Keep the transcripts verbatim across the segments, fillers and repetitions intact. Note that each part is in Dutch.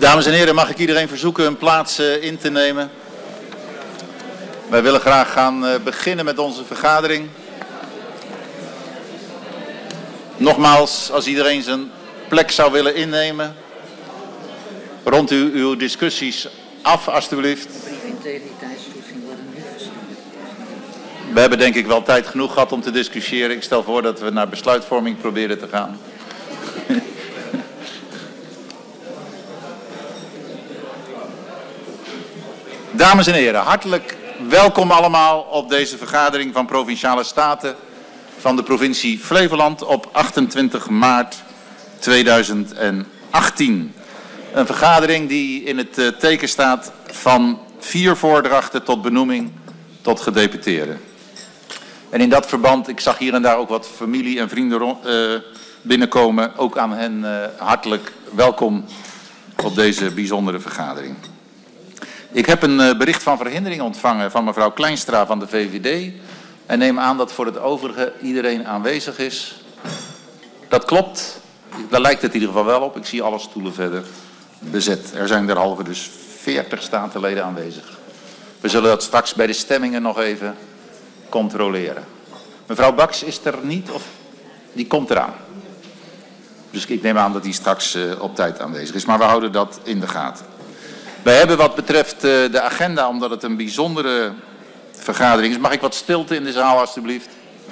Dames en heren, mag ik iedereen verzoeken hun plaats uh, in te nemen? Wij willen graag gaan uh, beginnen met onze vergadering. Nogmaals, als iedereen zijn plek zou willen innemen. Rond u, uw discussies af, alstublieft. We hebben denk ik wel tijd genoeg gehad om te discussiëren. Ik stel voor dat we naar besluitvorming proberen te gaan. Dames en heren, hartelijk welkom allemaal op deze vergadering van Provinciale Staten van de provincie Flevoland op achtentwintig maart tweeduizend achttien. Een vergadering die in het teken staat van vier voordrachten tot benoeming tot gedeputeerden. En in dat verband, ik zag hier en daar ook wat familie en vrienden uh, binnenkomen. Ook aan hen uh, hartelijk welkom op deze bijzondere vergadering. Ik heb een uh, bericht van verhindering ontvangen van mevrouw Kleinstra van de V V D. En neem aan dat voor het overige iedereen aanwezig is. Dat klopt. Daar lijkt het in ieder geval wel op. Ik zie alle stoelen verder bezet. Er zijn derhalve dus veertig statenleden aanwezig. We zullen dat straks bij de stemmingen nog even controleren. Mevrouw Baks is er niet of die komt eraan. Dus ik neem aan dat die straks uh, op tijd aanwezig is. Maar we houden dat in de gaten. Wij hebben wat betreft uh, de agenda, omdat het een bijzondere vergadering is. Mag ik wat stilte in de zaal alstublieft?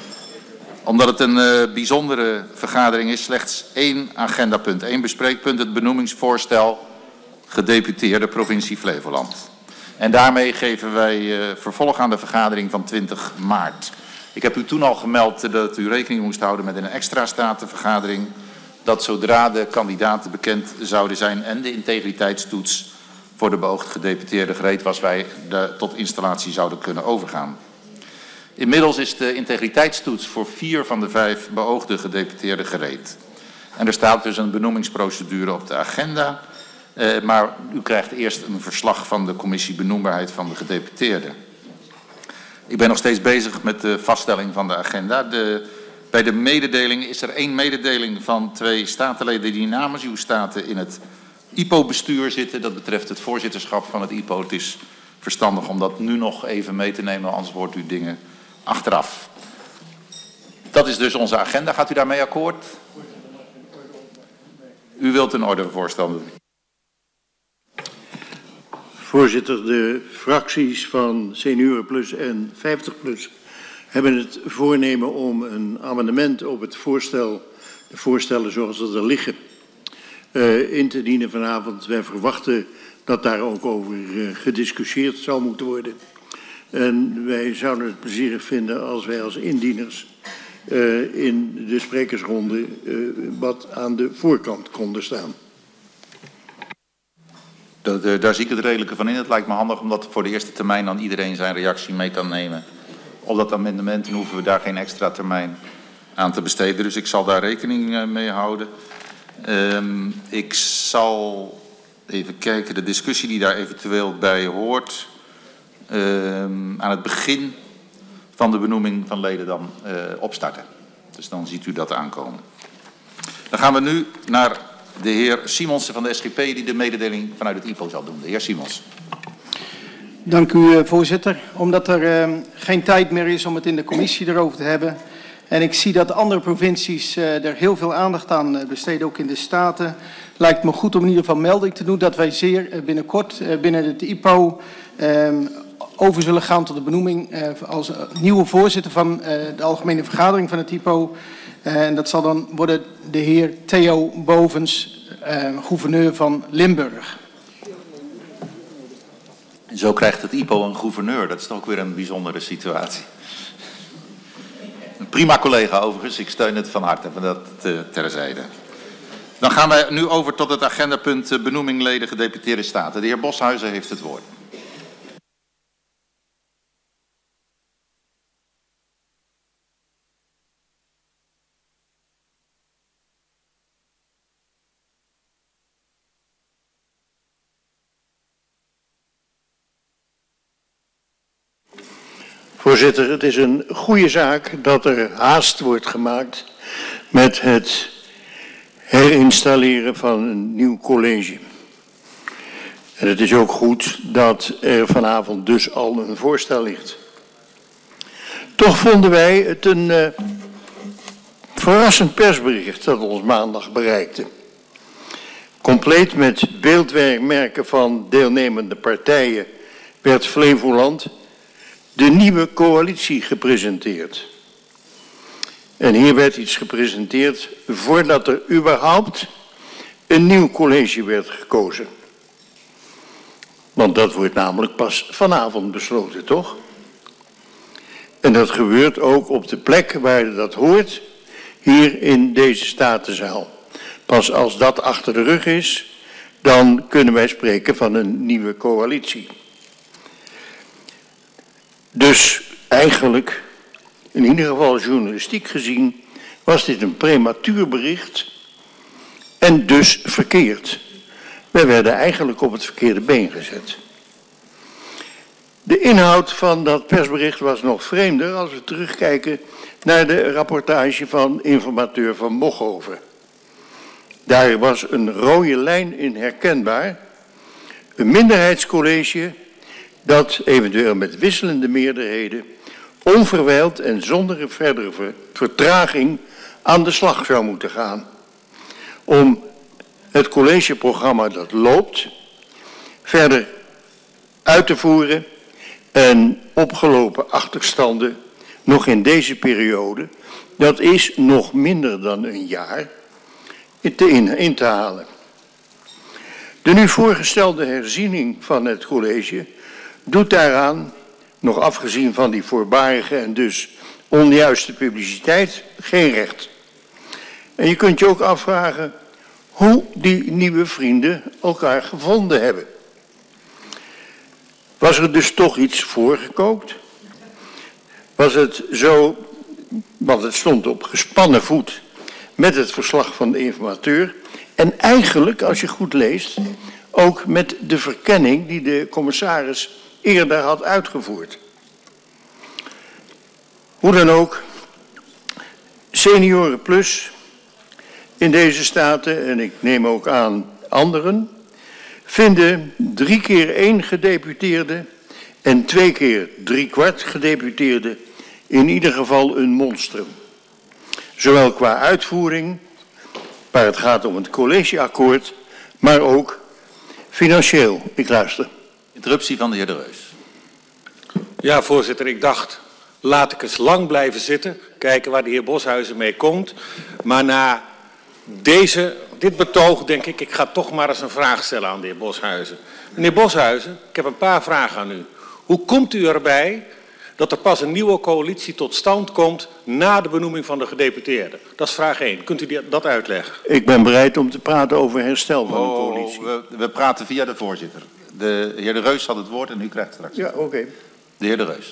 Omdat het een uh, bijzondere vergadering is, slechts één agendapunt, één bespreekpunt, het benoemingsvoorstel gedeputeerde provincie Flevoland. En daarmee geven wij uh, vervolg aan de vergadering van twintig maart. Ik heb u toen al gemeld dat u rekening moest houden met een extra statenvergadering, dat zodra de kandidaten bekend zouden zijn en de integriteitstoets voor de beoogd gedeputeerde gereed was, wij de, tot installatie zouden kunnen overgaan. Inmiddels is de integriteitstoets voor vier van de vijf beoogde gedeputeerden gereed. En er staat dus een benoemingsprocedure op de agenda. Uh, maar u krijgt eerst een verslag van de commissie benoembaarheid van de gedeputeerden. Ik ben nog steeds bezig met de vaststelling van de agenda. De, bij de mededeling is er één mededeling van twee statenleden die namens uw staten in het I P O-bestuur zitten. Dat betreft het voorzitterschap van het I P O. Het is verstandig om dat nu nog even mee te nemen, anders hoort u dingen achteraf. Dat is dus onze agenda. Gaat u daarmee akkoord? U wilt een ordevoorstel doen. Voorzitter, de fracties van Senioren Plus en vijftig plus hebben het voornemen om een amendement op het voorstel, de voorstellen zoals ze er liggen, uh, in te dienen vanavond. Wij verwachten dat daar ook over uh, gediscussieerd zal moeten worden. En wij zouden het plezierig vinden als wij als indieners uh, in de sprekersronde uh, wat aan de voorkant konden staan. De, de, daar zie ik het redelijke van in. Het lijkt me handig omdat voor de eerste termijn dan iedereen zijn reactie mee kan nemen. Op dat amendement en hoeven we daar geen extra termijn aan te besteden. Dus ik zal daar rekening uh, mee houden. Um, ik zal even kijken, de discussie die daar eventueel bij hoort. Um, aan het begin van de benoeming van leden dan uh, opstarten. Dus dan ziet u dat aankomen. Dan gaan we nu naar de heer Simonsen van de S G P die de mededeling vanuit het I P O zal doen. De heer Simons. Dank u, voorzitter. Omdat er uh, geen tijd meer is om het in de commissie erover te hebben. En ik zie dat andere provincies uh, er heel veel aandacht aan uh, besteden, ook in de Staten. Lijkt me goed om in ieder geval melding te doen dat wij zeer uh, binnenkort uh, binnen het I P O uh, over zullen gaan tot de benoeming uh, als uh, nieuwe voorzitter van uh, de algemene vergadering van het I P O. Uh, en dat zal dan worden de heer Theo Bovens, uh, gouverneur van Limburg. Zo krijgt het I P O een gouverneur. Dat is toch ook weer een bijzondere situatie. Een prima collega overigens. Ik steun het van harte. Maar dat uh, terzijde. Dan gaan wij nu over tot het agendapunt uh, benoeming leden gedeputeerde staten. De heer Boshuizen heeft het woord. Voorzitter, het is een goede zaak dat er haast wordt gemaakt met het herinstalleren van een nieuw college. En het is ook goed dat er vanavond dus al een voorstel ligt. Toch vonden wij het een uh, verrassend persbericht dat ons maandag bereikte. Compleet met beeldmerken van deelnemende partijen werd Flevoland de nieuwe coalitie gepresenteerd. En hier werd iets gepresenteerd voordat er überhaupt een nieuw college werd gekozen. Want dat wordt namelijk pas vanavond besloten, toch? En dat gebeurt ook op de plek waar dat hoort, hier in deze Statenzaal. Pas als dat achter de rug is, dan kunnen wij spreken van een nieuwe coalitie. Dus eigenlijk, in ieder geval journalistiek gezien, was dit een prematuur bericht en dus verkeerd. Wij werden eigenlijk op het verkeerde been gezet. De inhoud van dat persbericht was nog vreemder als we terugkijken naar de rapportage van informateur Van Mochhoven. Daar was een rode lijn in herkenbaar. Een minderheidscollege dat eventueel met wisselende meerderheden onverwijld en zonder verdere vertraging aan de slag zou moeten gaan. Om het collegeprogramma dat loopt verder uit te voeren en opgelopen achterstanden nog in deze periode, dat is nog minder dan een jaar, te in, in te halen. De nu voorgestelde herziening van het college doet daaraan, nog afgezien van die voorbarige en dus onjuiste publiciteit, geen recht. En je kunt je ook afvragen hoe die nieuwe vrienden elkaar gevonden hebben. Was er dus toch iets voorgekookt? Was het zo, want het stond op gespannen voet met het verslag van de informateur. En eigenlijk, als je goed leest, ook met de verkenning die de commissaris eerder had uitgevoerd. Hoe dan ook, Senioren Plus in deze staten, en ik neem ook aan anderen, vinden drie keer één gedeputeerde en twee keer drie kwart gedeputeerde in ieder geval een monstrum. Zowel qua uitvoering, waar het gaat om het collegeakkoord, maar ook financieel. Ik luister. Interruptie van de heer De Reus. Ja, voorzitter, ik dacht, laat ik eens lang blijven zitten, kijken waar de heer Boshuizen mee komt. Maar na deze, dit betoog denk ik, ik ga toch maar eens een vraag stellen aan de heer Boshuizen. Meneer Boshuizen, ik heb een paar vragen aan u. Hoe komt u erbij dat er pas een nieuwe coalitie tot stand komt na de benoeming van de gedeputeerden? Dat is vraag één. Kunt u dat uitleggen? Ik ben bereid om te praten over herstel van oh, de coalitie. We, we praten via de voorzitter. De heer De Reus had het woord en u krijgt straks. Ja, oké. Okay. De heer De Reus.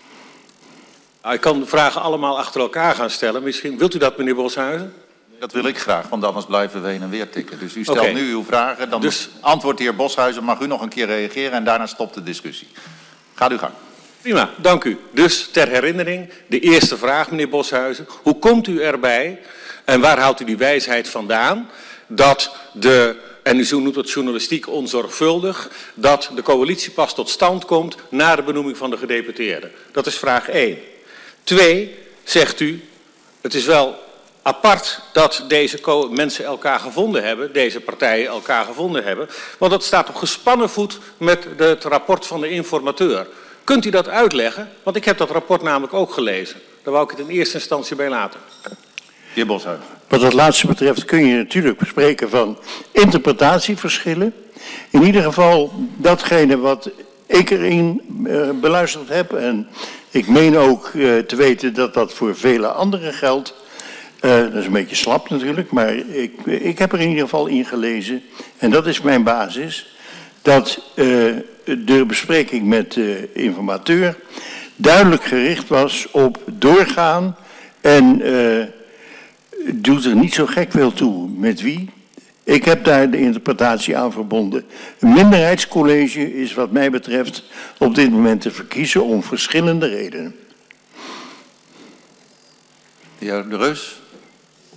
Ik kan de vragen allemaal achter elkaar gaan stellen. Misschien wilt u dat, meneer Boshuizen? Dat wil ik graag, want anders blijven we heen en weer tikken. Dus u stelt okay. nu uw vragen, dan dus antwoordt de heer Boshuizen, mag u nog een keer reageren en daarna stopt de discussie. Gaat uw gang. Prima, dank u. Dus ter herinnering, de eerste vraag, meneer Boshuizen. Hoe komt u erbij en waar haalt u die wijsheid vandaan dat de, en u noemt het journalistiek onzorgvuldig, dat de coalitie pas tot stand komt na de benoeming van de gedeputeerden? Dat is vraag één. Twee, zegt u, het is wel apart dat deze mensen elkaar gevonden hebben, deze partijen elkaar gevonden hebben, want dat staat op gespannen voet met het rapport van de informateur. Kunt u dat uitleggen? Want ik heb dat rapport namelijk ook gelezen. Daar wou ik het in eerste instantie bij laten. De heer Boshuizen. Wat dat laatste betreft kun je natuurlijk bespreken van interpretatieverschillen. In ieder geval datgene wat ik erin uh, beluisterd heb, en ik meen ook uh, te weten dat dat voor vele anderen geldt. Uh, dat is een beetje slap natuurlijk, maar ik, ik heb er in ieder geval in gelezen, en dat is mijn basis, dat uh, de bespreking met de informateur duidelijk gericht was op doorgaan en uh, doet er niet zo gek veel toe met wie. Ik heb daar de interpretatie aan verbonden. Een minderheidscollege is wat mij betreft op dit moment te verkiezen om verschillende redenen. De heer De Reus.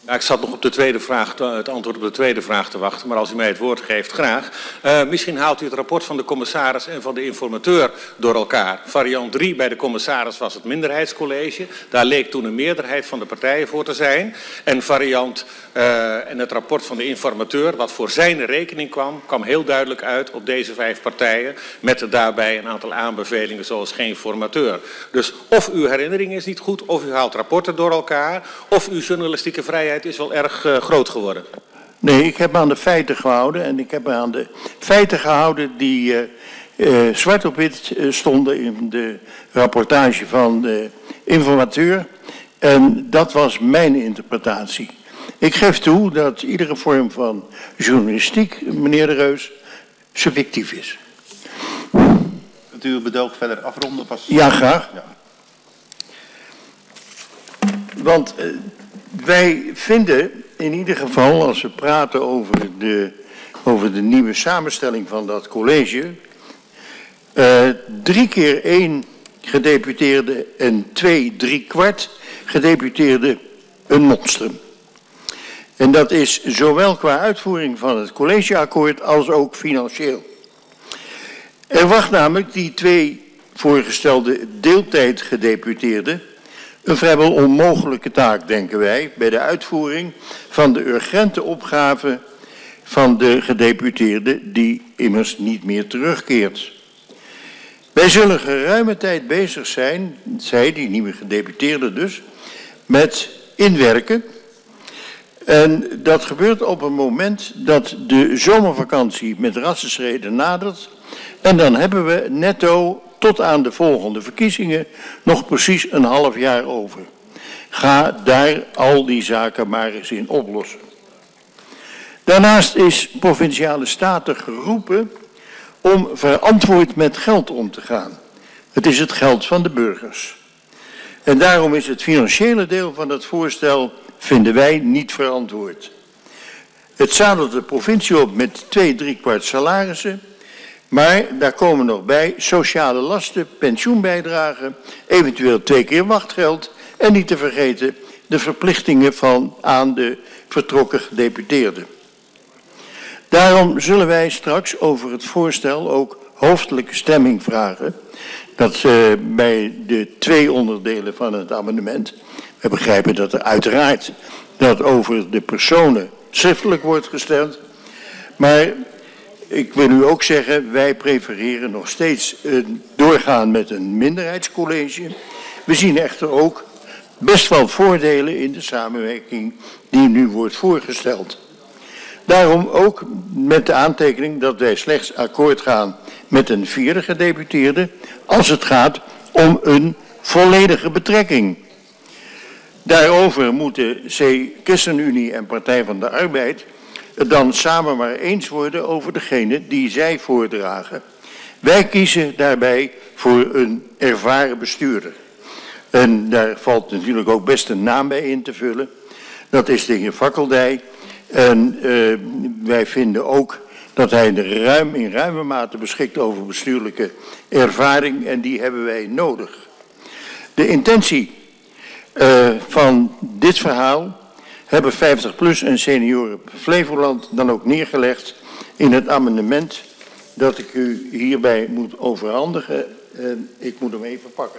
Ja, ik zat nog op de tweede vraag, te, het antwoord op de tweede vraag te wachten, maar als u mij het woord geeft, graag. Uh, misschien haalt u het rapport van de commissaris en van de informateur door elkaar. Variant drie bij de commissaris was het minderheidscollege. Daar leek toen een meerderheid van de partijen voor te zijn. En variant uh, en het rapport van de informateur, wat voor zijn rekening kwam, kwam heel duidelijk uit op deze vijf partijen. Met daarbij een aantal aanbevelingen zoals geen formateur. Dus of uw herinnering is niet goed, of u haalt rapporten door elkaar, of uw journalistieke vrijheid is wel erg uh, groot geworden. Nee, ik heb me aan de feiten gehouden en ik heb me aan de feiten gehouden die uh, uh, zwart op wit uh, stonden in de rapportage van de informateur. En dat was mijn interpretatie. Ik geef toe dat iedere vorm van journalistiek, meneer De Reus, subjectief is. Kunt u uw betoog verder afronden? Pas... Ja, graag. Ja. Want uh, wij vinden in ieder geval, als we praten over de, over de nieuwe samenstelling van dat college, uh, drie keer één gedeputeerde en twee drie kwart gedeputeerde een monstrum. En dat is zowel qua uitvoering van het collegeakkoord als ook financieel. Er wacht namelijk die twee voorgestelde deeltijdgedeputeerden een vrijwel onmogelijke taak, denken wij, bij de uitvoering van de urgente opgave van de gedeputeerde die immers niet meer terugkeert. Wij zullen geruime tijd bezig zijn, zij, die nieuwe gedeputeerde dus, met inwerken. En dat gebeurt op een moment dat de zomervakantie met rassenschreden nadert. En dan hebben we netto tot aan de volgende verkiezingen nog precies een half jaar over. Ga daar al die zaken maar eens in oplossen. Daarnaast is Provinciale Staten geroepen om verantwoord met geld om te gaan. Het is het geld van de burgers. En daarom is het financiële deel van het voorstel, vinden wij, niet verantwoord. Het zadelt de provincie op met twee driekwart salarissen. Maar daar komen nog bij sociale lasten, pensioenbijdragen, eventueel twee keer wachtgeld en niet te vergeten de verplichtingen van aan de vertrokken gedeputeerden. Daarom zullen wij straks over het voorstel ook hoofdelijke stemming vragen. Dat uh, bij de twee onderdelen van het amendement. We begrijpen dat er uiteraard dat over de personen schriftelijk wordt gestemd. Maar ik wil u ook zeggen, wij prefereren nog steeds een doorgaan met een minderheidscollege. We zien echter ook best wel voordelen in de samenwerking die nu wordt voorgesteld. Daarom ook met de aantekening dat wij slechts akkoord gaan met een vierde gedeputeerde als het gaat om een volledige betrekking. Daarover moeten C-ChristenUnie en Partij van de Arbeid het dan samen maar eens worden over degene die zij voordragen. Wij kiezen daarbij voor een ervaren bestuurder. En daar valt natuurlijk ook best een naam bij in te vullen. Dat is de heer Fakkeldij. En uh, wij vinden ook dat hij er ruim, in ruime mate beschikt over bestuurlijke ervaring. En die hebben wij nodig. De intentie uh, van dit verhaal hebben vijftig plus en senioren Flevoland dan ook neergelegd in het amendement dat ik u hierbij moet overhandigen. En ik moet hem even pakken.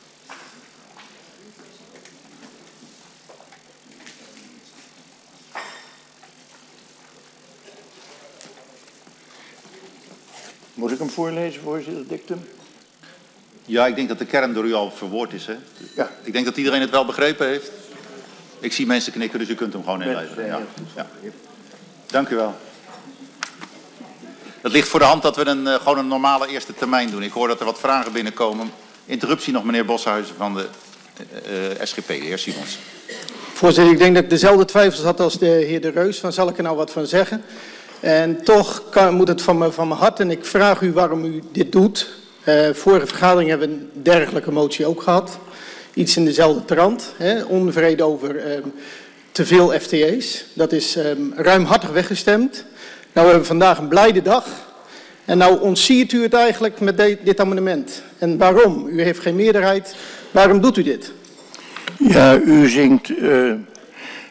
Moet ik hem voorlezen, voorzitter Dictum? Ja, ik denk dat de kern door u al verwoord is. Hè? Ja. Ik denk dat iedereen het wel begrepen heeft. Ik zie mensen knikken, dus u kunt hem gewoon inlezen. Ja. Ja. Dank u wel. Het ligt voor de hand dat we een, uh, gewoon een normale eerste termijn doen. Ik hoor dat er wat vragen binnenkomen. Interruptie nog, meneer Boshuizen van de uh, S G P, de heer Simons. Voorzitter, ik denk dat ik dezelfde twijfels had als de heer De Reus. Van zal ik er nou wat van zeggen? En toch kan, moet het van, me, van mijn hart. En ik vraag u waarom u dit doet. Uh, vorige vergadering hebben we een dergelijke motie ook gehad. Iets in dezelfde trant. Hè, onvrede over um, te veel F T E's. Dat is um, ruimhartig weggestemd. Nou hebben we vandaag een blijde dag. En nou ontziet u het eigenlijk met de, dit amendement. En waarom? U heeft geen meerderheid. Waarom doet u dit? Ja, u zingt uh,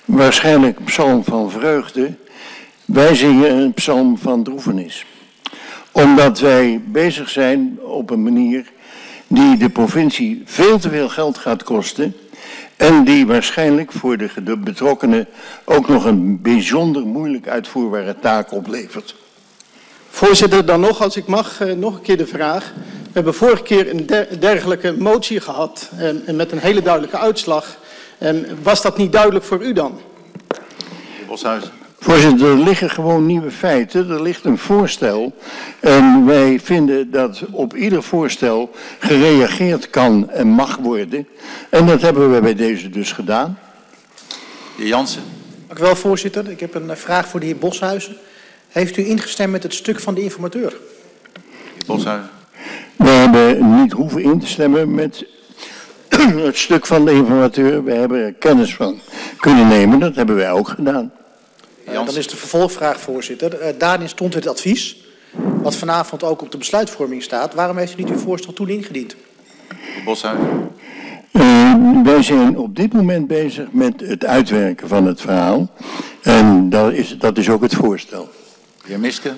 waarschijnlijk een psalm van vreugde. Wij zingen een psalm van droefenis. Omdat wij bezig zijn op een manier die de provincie veel te veel geld gaat kosten. En die waarschijnlijk voor de betrokkenen ook nog een bijzonder moeilijk uitvoerbare taak oplevert. Voorzitter, dan nog, als ik mag, eh, nog een keer de vraag. We hebben vorige keer een der dergelijke motie gehad en, en met een hele duidelijke uitslag. En was dat niet duidelijk voor u dan? Heer Boshuizen. Voorzitter, er liggen gewoon nieuwe feiten. Er ligt een voorstel. En wij vinden dat op ieder voorstel gereageerd kan en mag worden. En dat hebben we bij deze dus gedaan. De heer Jansen. Dank u wel, voorzitter. Ik heb een vraag voor de heer Boshuizen. Heeft u ingestemd met het stuk van de informateur? Heer Boshuizen. We hebben niet hoeven in te stemmen met het stuk van de informateur. We hebben er kennis van kunnen nemen. Dat hebben wij ook gedaan. Uh, dan is de vervolgvraag, voorzitter. Uh, daarin stond het advies, wat vanavond ook op de besluitvorming staat. Waarom heeft u niet uw voorstel toen ingediend? Heer Boshuizen. Uh, wij zijn op dit moment bezig met het uitwerken van het verhaal. En dat is, dat is ook het voorstel. De heer Miske.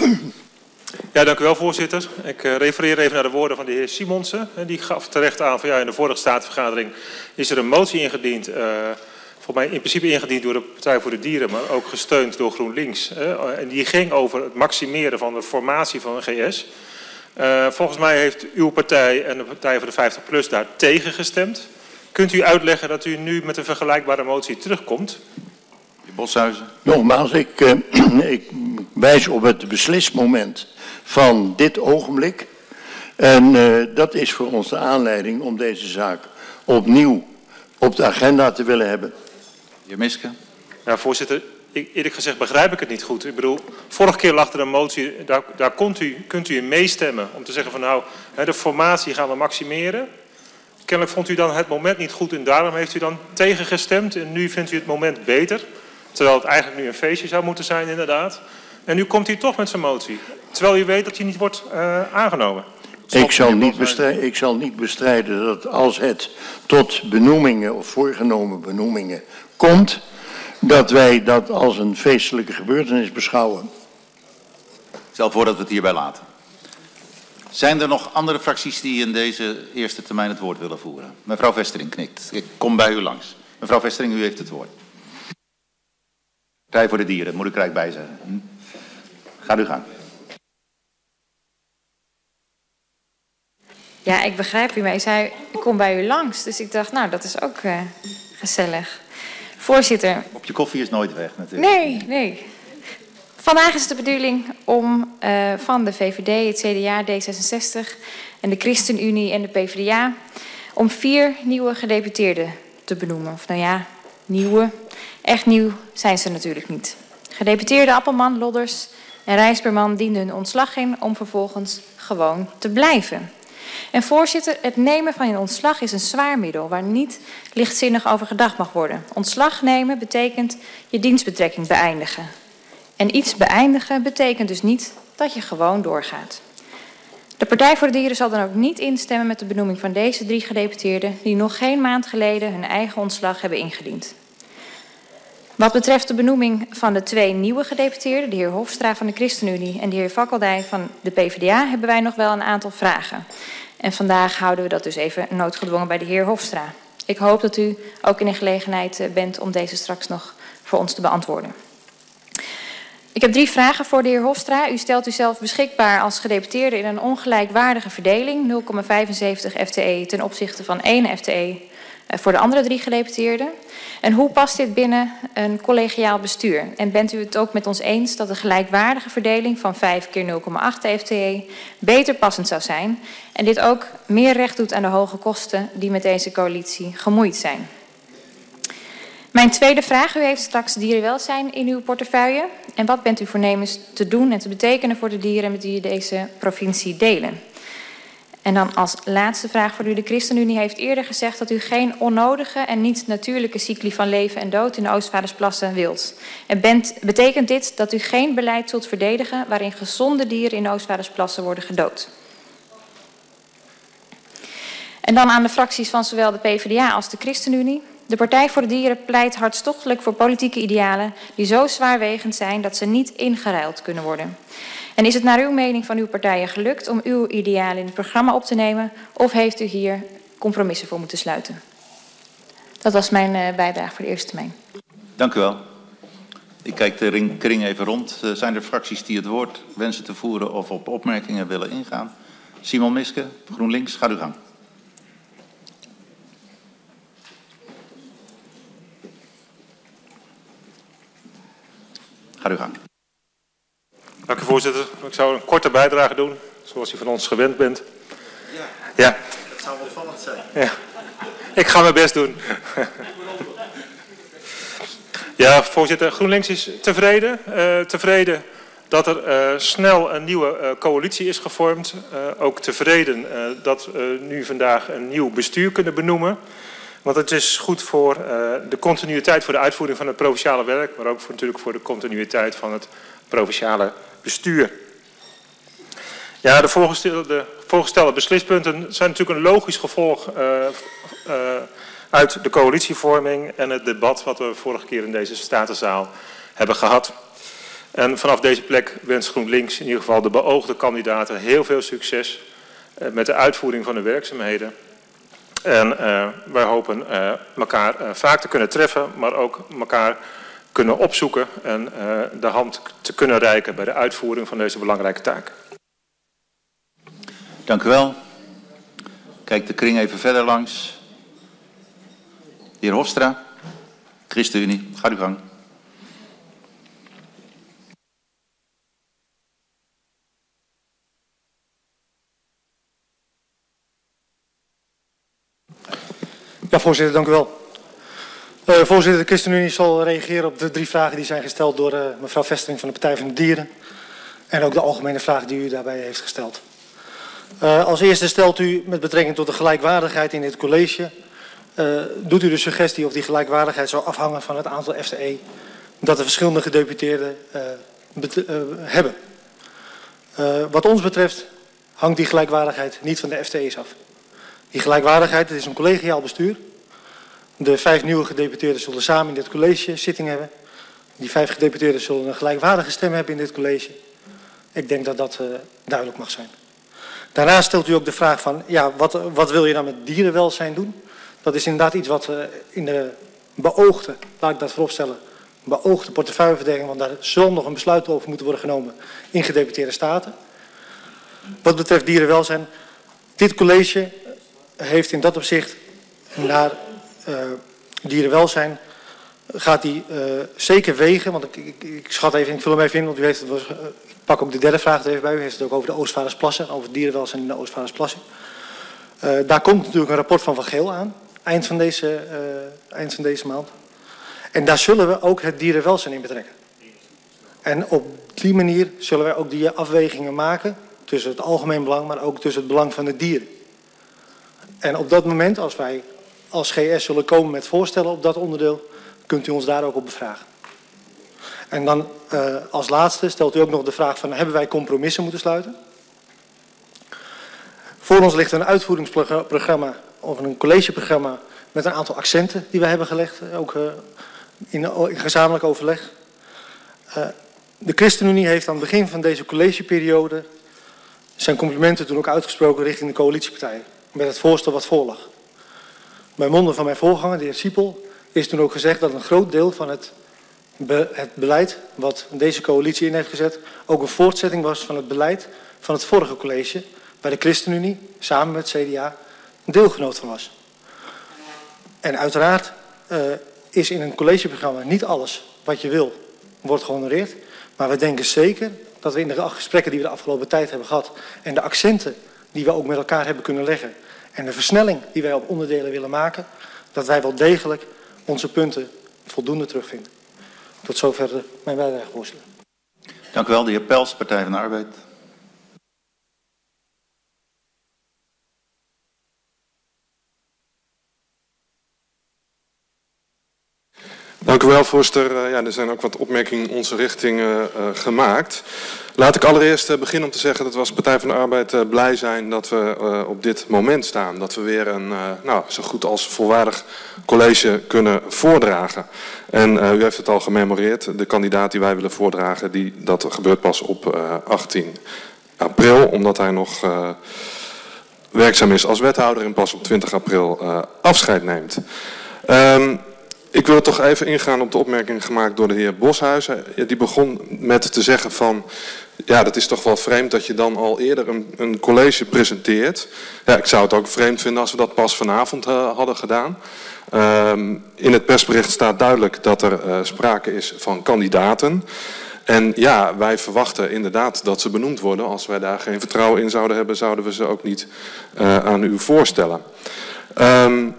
Ja, dank u wel, voorzitter. Ik uh, refereer even naar de woorden van de heer Simonsen. Die gaf terecht aan van ja, in de vorige statenvergadering is er een motie ingediend. Uh, volgens mij in principe ingediend door de Partij voor de Dieren, maar ook gesteund door GroenLinks. Uh, en die ging over het maximeren van de formatie van een G S. Uh, volgens mij heeft uw partij en de Partij voor de vijftig plus daar tegen gestemd. Kunt u uitleggen dat u nu met een vergelijkbare motie terugkomt? Heer Boshuizen. Nogmaals, ik, uh, ik wijs op het beslismoment van dit ogenblik. En uh, dat is voor ons de aanleiding om deze zaak opnieuw op de agenda te willen hebben. De heer Miske. Ja, voorzitter, ik, eerlijk gezegd begrijp ik het niet goed. Ik bedoel, vorige keer lag er een motie, daar, daar kunt, u, kunt u in meestemmen om te zeggen van nou, de formatie gaan we maximeren. Kennelijk vond u dan het moment niet goed en daarom heeft u dan tegengestemd en nu vindt u het moment beter. Terwijl het eigenlijk nu een feestje zou moeten zijn inderdaad. En nu komt u toch met zijn motie. Terwijl u weet dat hij niet wordt uh, aangenomen. Ik zal, niet bestrijden, ik zal niet bestrijden dat als het tot benoemingen of voorgenomen benoemingen komt, dat wij dat als een feestelijke gebeurtenis beschouwen. Stel voor dat we het hierbij laten. Zijn er nog andere fracties die in deze eerste termijn het woord willen voeren? Mevrouw Vestering knikt. Ik kom bij u langs. Mevrouw Vestering, u heeft het woord. Partij voor de Dieren, moet ik er eigenlijk bij zijn. Gaat u gaan. Ja, ik begrijp u, maar ik zei, ik kom bij u langs. Dus ik dacht, nou, dat is ook uh, gezellig. Voorzitter. Op je koffie is nooit weg natuurlijk. Nee, nee. Vandaag is het de bedoeling om uh, van de V V D, het C D A, D zesenzestig en de ChristenUnie en de P v d A... om vier nieuwe gedeputeerden te benoemen. Of nou ja, nieuwe. Echt nieuw zijn ze natuurlijk niet. Gedeputeerde Appelman, Lodders en Rijsberman dienden hun ontslag in om vervolgens gewoon te blijven. En voorzitter, het nemen van een ontslag is een zwaar middel waar niet lichtzinnig over gedacht mag worden. Ontslag nemen betekent je dienstbetrekking beëindigen. En iets beëindigen betekent dus niet dat je gewoon doorgaat. De Partij voor de Dieren zal dan ook niet instemmen met de benoeming van deze drie gedeputeerden die nog geen maand geleden hun eigen ontslag hebben ingediend. Wat betreft de benoeming van de twee nieuwe gedeputeerden, de heer Hofstra van de ChristenUnie en de heer Vakkeldij van de P v d A, hebben wij nog wel een aantal vragen. En vandaag houden we dat dus even noodgedwongen bij de heer Hofstra. Ik hoop dat u ook in de gelegenheid bent om deze straks nog voor ons te beantwoorden. Ik heb drie vragen voor de heer Hofstra. U stelt uzelf beschikbaar als gedeputeerde in een ongelijkwaardige verdeling, nul komma vijfenzeventig F T E ten opzichte van één F T E voor de andere drie gedeputeerden. En hoe past dit binnen een collegiaal bestuur? En bent u het ook met ons eens dat de gelijkwaardige verdeling van vijf keer nul komma acht F T E beter passend zou zijn en dit ook meer recht doet aan de hoge kosten die met deze coalitie gemoeid zijn? Mijn tweede vraag, u heeft straks dierenwelzijn in uw portefeuille. En wat bent u voornemens te doen en te betekenen voor de dieren met wie u deze provincie delen? En dan als laatste vraag voor u. De ChristenUnie heeft eerder gezegd dat u geen onnodige en niet natuurlijke cycli van leven en dood in de Oostvaardersplassen wilt. En bent, betekent dit dat u geen beleid zult verdedigen waarin gezonde dieren in de Oostvaardersplassen worden gedood? En dan aan de fracties van zowel de P v d A als de ChristenUnie. De Partij voor de Dieren pleit hartstochtelijk voor politieke idealen die zo zwaarwegend zijn dat ze niet ingeruild kunnen worden. En is het naar uw mening van uw partijen gelukt om uw idealen in het programma op te nemen of heeft u hier compromissen voor moeten sluiten? Dat was mijn uh, bijdrage voor de eerste termijn. Dank u wel. Ik kijk de ring, kring even rond. Uh, zijn er fracties die het woord wensen te voeren of op opmerkingen willen ingaan? Simon Miske, GroenLinks, gaat uw gang. Gaat uw gang. Dank u, voorzitter. Ik zou een korte bijdrage doen, zoals u van ons gewend bent. Ja, ja. Dat zou wel opvallend zijn. Ja. Ik ga mijn best doen. Ja, voorzitter, GroenLinks is tevreden. Uh, tevreden dat er uh, snel een nieuwe uh, coalitie is gevormd. Uh, ook tevreden uh, dat we nu vandaag een nieuw bestuur kunnen benoemen. Want het is goed voor uh, de continuïteit voor de uitvoering van het provinciale werk, maar ook voor, natuurlijk voor de continuïteit van het provinciale bestuur. Ja, de voorgestelde, voorgestelde beslispunten zijn natuurlijk een logisch gevolg uh, uh, uit de coalitievorming en het debat wat we vorige keer in deze Statenzaal hebben gehad. En vanaf deze plek wenst GroenLinks in ieder geval de beoogde kandidaten heel veel succes uh, met de uitvoering van de werkzaamheden. En uh, wij hopen uh, elkaar uh, vaak te kunnen treffen, maar ook elkaar kunnen opzoeken en uh, de hand te kunnen reiken bij de uitvoering van deze belangrijke taak. Dank u wel. Kijk de kring even verder langs. De heer Hofstra, ChristenUnie, gaat uw gang. Ja, voorzitter, dank u wel. Uh, voorzitter, de ChristenUnie zal reageren op de drie vragen die zijn gesteld door uh, mevrouw Vestering van de Partij van de Dieren. En ook de algemene vraag die u daarbij heeft gesteld. Uh, als eerste stelt u met betrekking tot de gelijkwaardigheid in dit college, uh, doet u de suggestie of die gelijkwaardigheid zou afhangen van het aantal F T E dat de verschillende gedeputeerden uh, bet uh, hebben. Uh, wat ons betreft hangt die gelijkwaardigheid niet van de F T E's af. Die gelijkwaardigheid, het is een collegiaal bestuur. De vijf nieuwe gedeputeerden zullen samen in dit college zitting hebben. Die vijf gedeputeerden zullen een gelijkwaardige stem hebben in dit college. Ik denk dat dat uh, duidelijk mag zijn. Daarnaast stelt u ook de vraag van, ja, wat, wat wil je dan met dierenwelzijn doen? Dat is inderdaad iets wat uh, in de beoogde, laat ik dat vooropstellen, beoogde portefeuilleverdeling, want daar zal nog een besluit over moeten worden genomen in gedeputeerde staten. Wat betreft dierenwelzijn, dit college heeft in dat opzicht naar uh, dierenwelzijn, gaat die uh, zeker wegen, want ik, ik, ik schat even, ik vul hem even in, want u heeft het, uh, ik pak ook de derde vraag er even bij, u heeft het ook over de Oostvaardersplassen, over dierenwelzijn in de Oostvaardersplassen. Uh, daar komt natuurlijk een rapport van Van Geel aan, eind van, deze, uh, eind van deze maand. En daar zullen we ook het dierenwelzijn in betrekken. En op die manier zullen wij ook die afwegingen maken tussen het algemeen belang, maar ook tussen het belang van de dieren. En op dat moment, als wij als G S zullen komen met voorstellen op dat onderdeel, kunt u ons daar ook op bevragen. En dan uh, als laatste stelt u ook nog de vraag van, hebben wij compromissen moeten sluiten? Voor ons ligt een uitvoeringsprogramma of een collegeprogramma met een aantal accenten die wij hebben gelegd, ook uh, in, in gezamenlijk overleg. Uh, de ChristenUnie heeft aan het begin van deze collegeperiode zijn complimenten toen ook uitgesproken richting de coalitiepartijen, met het voorstel wat voorlag. Bij monden van mijn voorganger, de heer Siepel, is toen ook gezegd dat een groot deel van het, be, het beleid wat deze coalitie in heeft gezet, ook een voortzetting was van het beleid van het vorige college, waar de ChristenUnie samen met het C D A een deelgenoot van was. En uiteraard uh, is in een collegeprogramma niet alles wat je wil, wordt gehonoreerd. Maar we denken zeker dat we in de gesprekken die we de afgelopen tijd hebben gehad en de accenten die we ook met elkaar hebben kunnen leggen en de versnelling die wij op onderdelen willen maken, dat wij wel degelijk onze punten voldoende terugvinden. Tot zover mijn bijdrage, voorzitter. Dank u wel, de heer Pels, Partij van de Arbeid. Dank u wel, voorzitter. Uh, ja, er zijn ook wat opmerkingen in onze richting uh, uh, gemaakt. Laat ik allereerst uh, beginnen om te zeggen dat we als Partij van de Arbeid uh, blij zijn dat we uh, op dit moment staan. Dat we weer een uh, nou, zo goed als volwaardig college kunnen voordragen. En uh, u heeft het al gememoreerd. De kandidaat die wij willen voordragen, die, dat gebeurt pas op uh, achttien april. Omdat hij nog uh, werkzaam is als wethouder en pas op twintig april uh, afscheid neemt. Um, Ik wil toch even ingaan op de opmerking gemaakt door de heer Boshuizen. Die begon met te zeggen van, ja, dat is toch wel vreemd dat je dan al eerder een, een college presenteert. Ja, ik zou het ook vreemd vinden als we dat pas vanavond uh, hadden gedaan. Um, in het persbericht staat duidelijk dat er uh, sprake is van kandidaten. En ja, wij verwachten inderdaad dat ze benoemd worden. Als wij daar geen vertrouwen in zouden hebben, zouden we ze ook niet uh, aan u voorstellen. Um,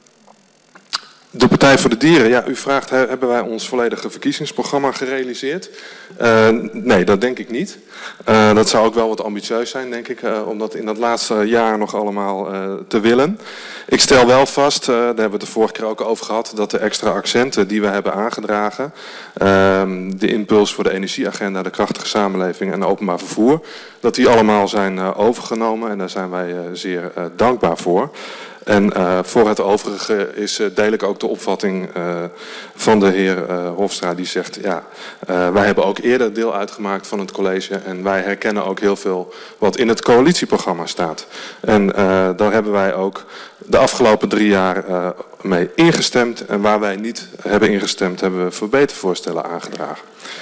De Partij voor de Dieren, ja, u vraagt, hebben wij ons volledige verkiezingsprogramma gerealiseerd? Uh, nee, dat denk ik niet. Uh, dat zou ook wel wat ambitieus zijn, denk ik, uh, om dat in dat laatste jaar nog allemaal uh, te willen. Ik stel wel vast, uh, daar hebben we het de vorige keer ook over gehad, dat de extra accenten die we hebben aangedragen, uh, de impuls voor de energieagenda, de krachtige samenleving en openbaar vervoer, dat die allemaal zijn uh, overgenomen en daar zijn wij uh, zeer uh, dankbaar voor. En uh, voor het overige is, uh, deel ik ook de opvatting uh, van de heer uh, Hofstra die zegt, ja, uh, wij hebben ook eerder deel uitgemaakt van het college en wij herkennen ook heel veel wat in het coalitieprogramma staat. En uh, daar hebben wij ook de afgelopen drie jaar uh, mee ingestemd en waar wij niet hebben ingestemd hebben we verbetervoorstellen aangedragen.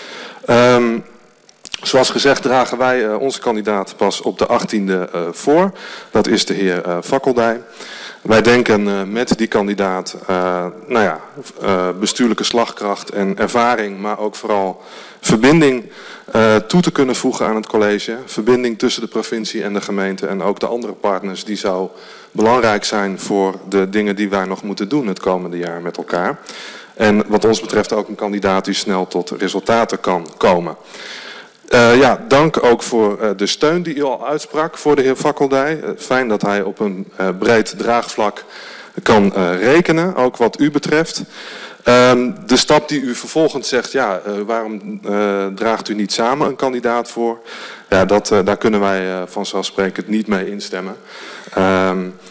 Um, Zoals gezegd dragen wij uh, onze kandidaat pas op de achttiende uh, voor. Dat is de heer uh, Fakkeldij. Wij denken uh, met die kandidaat uh, nou ja, uh, bestuurlijke slagkracht en ervaring, maar ook vooral verbinding uh, toe te kunnen voegen aan het college. Verbinding tussen de provincie en de gemeente en ook de andere partners die zou belangrijk zijn voor de dingen die wij nog moeten doen het komende jaar met elkaar. En wat ons betreft ook een kandidaat die snel tot resultaten kan komen. Uh, ja, dank ook voor uh, de steun die u al uitsprak voor de heer Fakkeldij. Uh, fijn dat hij op een uh, breed draagvlak kan uh, rekenen, ook wat u betreft. Uh, de stap die u vervolgens zegt, ja, uh, waarom uh, draagt u niet samen een kandidaat voor? Ja, dat, uh, daar kunnen wij uh, vanzelfsprekend niet mee instemmen. Uh,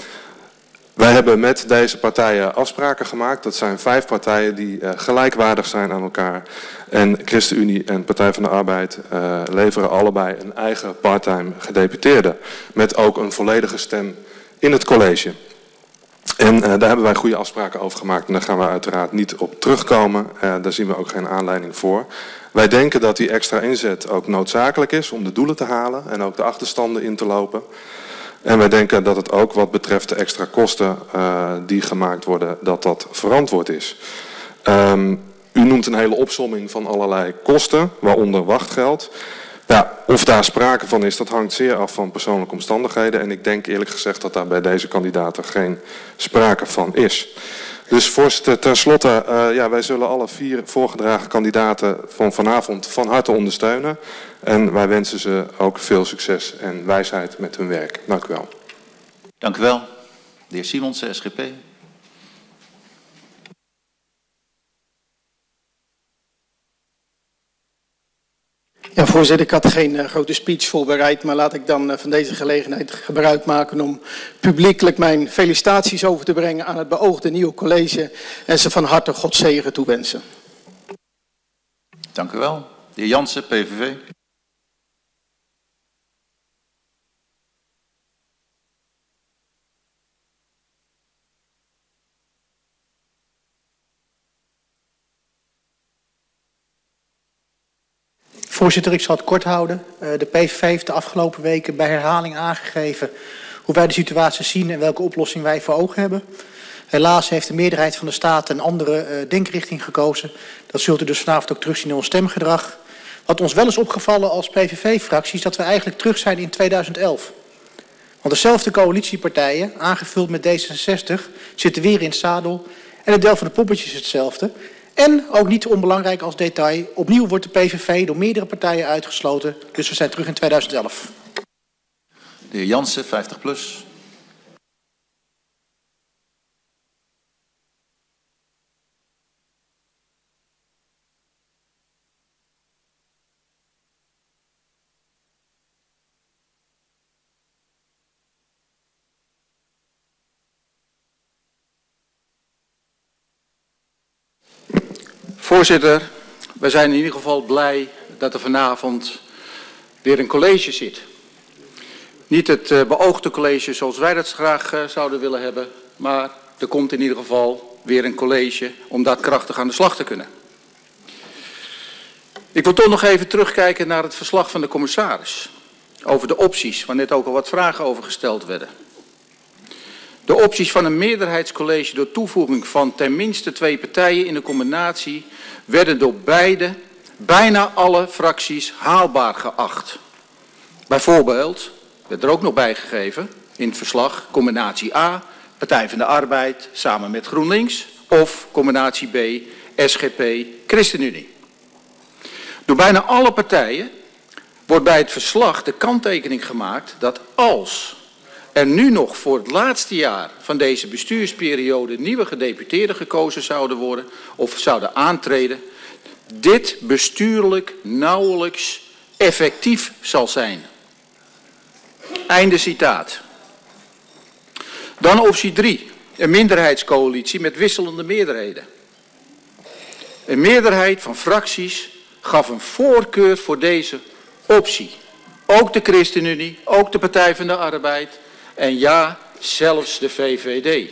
Wij hebben met deze partijen afspraken gemaakt. Dat zijn vijf partijen die uh, gelijkwaardig zijn aan elkaar. En ChristenUnie en Partij van de Arbeid uh, leveren allebei een eigen parttime gedeputeerde. Met ook een volledige stem in het college. En uh, daar hebben wij goede afspraken over gemaakt. En daar gaan we uiteraard niet op terugkomen. Uh, daar zien we ook geen aanleiding voor. Wij denken dat die extra inzet ook noodzakelijk is om de doelen te halen. En ook de achterstanden in te lopen. En wij denken dat het ook wat betreft de extra kosten uh, die gemaakt worden, dat dat verantwoord is. Um, u noemt een hele opsomming van allerlei kosten, waaronder wachtgeld. Ja, of daar sprake van is, dat hangt zeer af van persoonlijke omstandigheden. En ik denk eerlijk gezegd dat daar bij deze kandidaten geen sprake van is. Dus voorzitter, tenslotte, uh, ja, wij zullen alle vier voorgedragen kandidaten van vanavond van harte ondersteunen. En wij wensen ze ook veel succes en wijsheid met hun werk. Dank u wel. Dank u wel. De heer Simonsen, S G P. Ja, voorzitter, ik had geen uh, grote speech voorbereid, maar laat ik dan uh, van deze gelegenheid gebruik maken om publiekelijk mijn felicitaties over te brengen aan het beoogde nieuwe college en ze van harte God zegen toewensen. Dank u wel. De heer Jansen, P V V. Voorzitter, ik zal het kort houden. De P V V heeft de afgelopen weken bij herhaling aangegeven hoe wij de situatie zien en welke oplossing wij voor ogen hebben. Helaas heeft de meerderheid van de Staten een andere denkrichting gekozen. Dat zult u dus vanavond ook terugzien in ons stemgedrag. Wat ons wel is opgevallen als P V V-fractie is dat we eigenlijk terug zijn in tweeduizend elf. Want dezelfde coalitiepartijen, aangevuld met D zesenzestig, zitten weer in het zadel. En het deel van de poppetjes is hetzelfde. En, ook niet onbelangrijk als detail, opnieuw wordt de P V V door meerdere partijen uitgesloten. Dus we zijn terug in tweeduizend elf. De heer Jansen, vijftig plus. Voorzitter, wij zijn in ieder geval blij dat er vanavond weer een college zit. Niet het uh, beoogde college zoals wij dat graag uh, zouden willen hebben, maar er komt in ieder geval weer een college om daadkrachtig aan de slag te kunnen. Ik wil toch nog even terugkijken naar het verslag van de commissaris over de opties, waar net ook al wat vragen over gesteld werden. De opties van een meerderheidscollege door toevoeging van ten minste twee partijen in de combinatie werden door beide, bijna alle fracties haalbaar geacht. Bijvoorbeeld werd er ook nog bijgegeven in het verslag combinatie A, Partij van de Arbeid samen met GroenLinks, of combinatie B, S G P, ChristenUnie. Door bijna alle partijen wordt bij het verslag de kanttekening gemaakt dat als er nu nog voor het laatste jaar van deze bestuursperiode nieuwe gedeputeerden gekozen zouden worden of zouden aantreden, dit bestuurlijk nauwelijks effectief zal zijn. Einde citaat. Dan optie drie, een minderheidscoalitie met wisselende meerderheden. Een meerderheid van fracties gaf een voorkeur voor deze optie. Ook de ChristenUnie, ook de Partij van de Arbeid en ja, zelfs de V V D.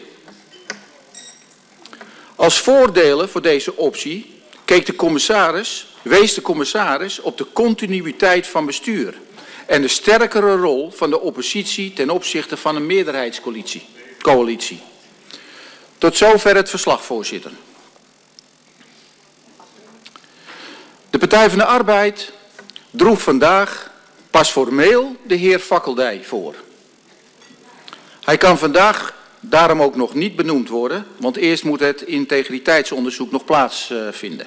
Als voordelen voor deze optie keek de commissaris, wees de commissaris op de continuïteit van bestuur en de sterkere rol van de oppositie ten opzichte van een meerderheidscoalitie. Coalitie. Tot zover het verslag, voorzitter. De Partij van de Arbeid droeg vandaag pas formeel de heer Fakkeldij voor. Hij kan vandaag daarom ook nog niet benoemd worden, want eerst moet het integriteitsonderzoek nog plaatsvinden.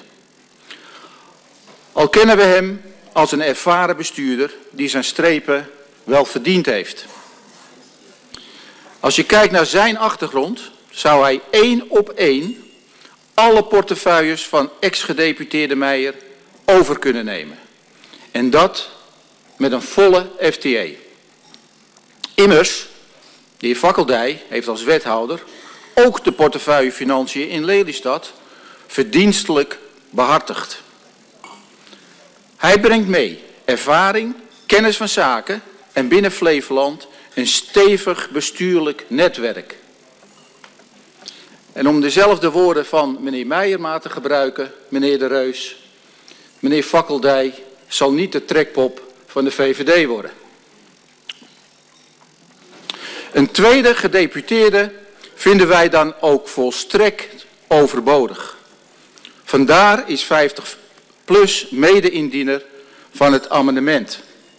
Al kennen we hem als een ervaren bestuurder die zijn strepen wel verdiend heeft. Als je kijkt naar zijn achtergrond, zou hij één op één alle portefeuilles van ex-gedeputeerde Meijer over kunnen nemen. En dat met een volle F T E. Immers, de heer Fakkeldij heeft als wethouder ook de portefeuille Financiën in Lelystad verdienstelijk behartigd. Hij brengt mee ervaring, kennis van zaken en binnen Flevoland een stevig bestuurlijk netwerk. En om dezelfde woorden van meneer Meijerma te gebruiken, meneer De Reus, meneer Fakkeldij zal niet de trekpop van de V V D worden. Een tweede gedeputeerde vinden wij dan ook volstrekt overbodig. Vandaar is vijftig plus mede-indiener van het amendement.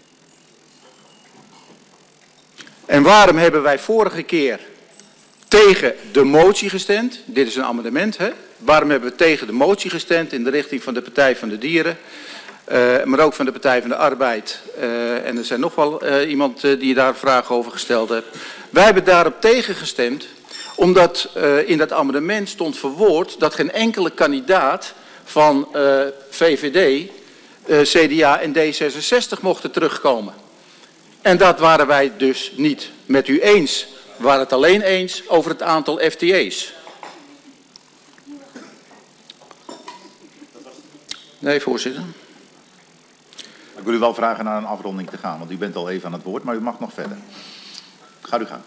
En waarom hebben wij vorige keer tegen de motie gestemd? Dit is een amendement, hè? Waarom hebben we tegen de motie gestemd in de richting van de Partij van de Dieren, uh, maar ook van de Partij van de Arbeid? Uh, en er zijn nog wel uh, iemand uh, die daar vragen over gesteld heeft. Wij hebben daarop tegen gestemd, omdat uh, in dat amendement stond verwoord dat geen enkele kandidaat van uh, V V D, uh, C D A en D zesenzestig mochten terugkomen. En dat waren wij dus niet met u eens. We waren het alleen eens over het aantal F T E's. Nee, voorzitter. Ik wil u wel vragen naar een afronding te gaan, want u bent al even aan het woord, maar u mag nog verder. Gaat u gaan.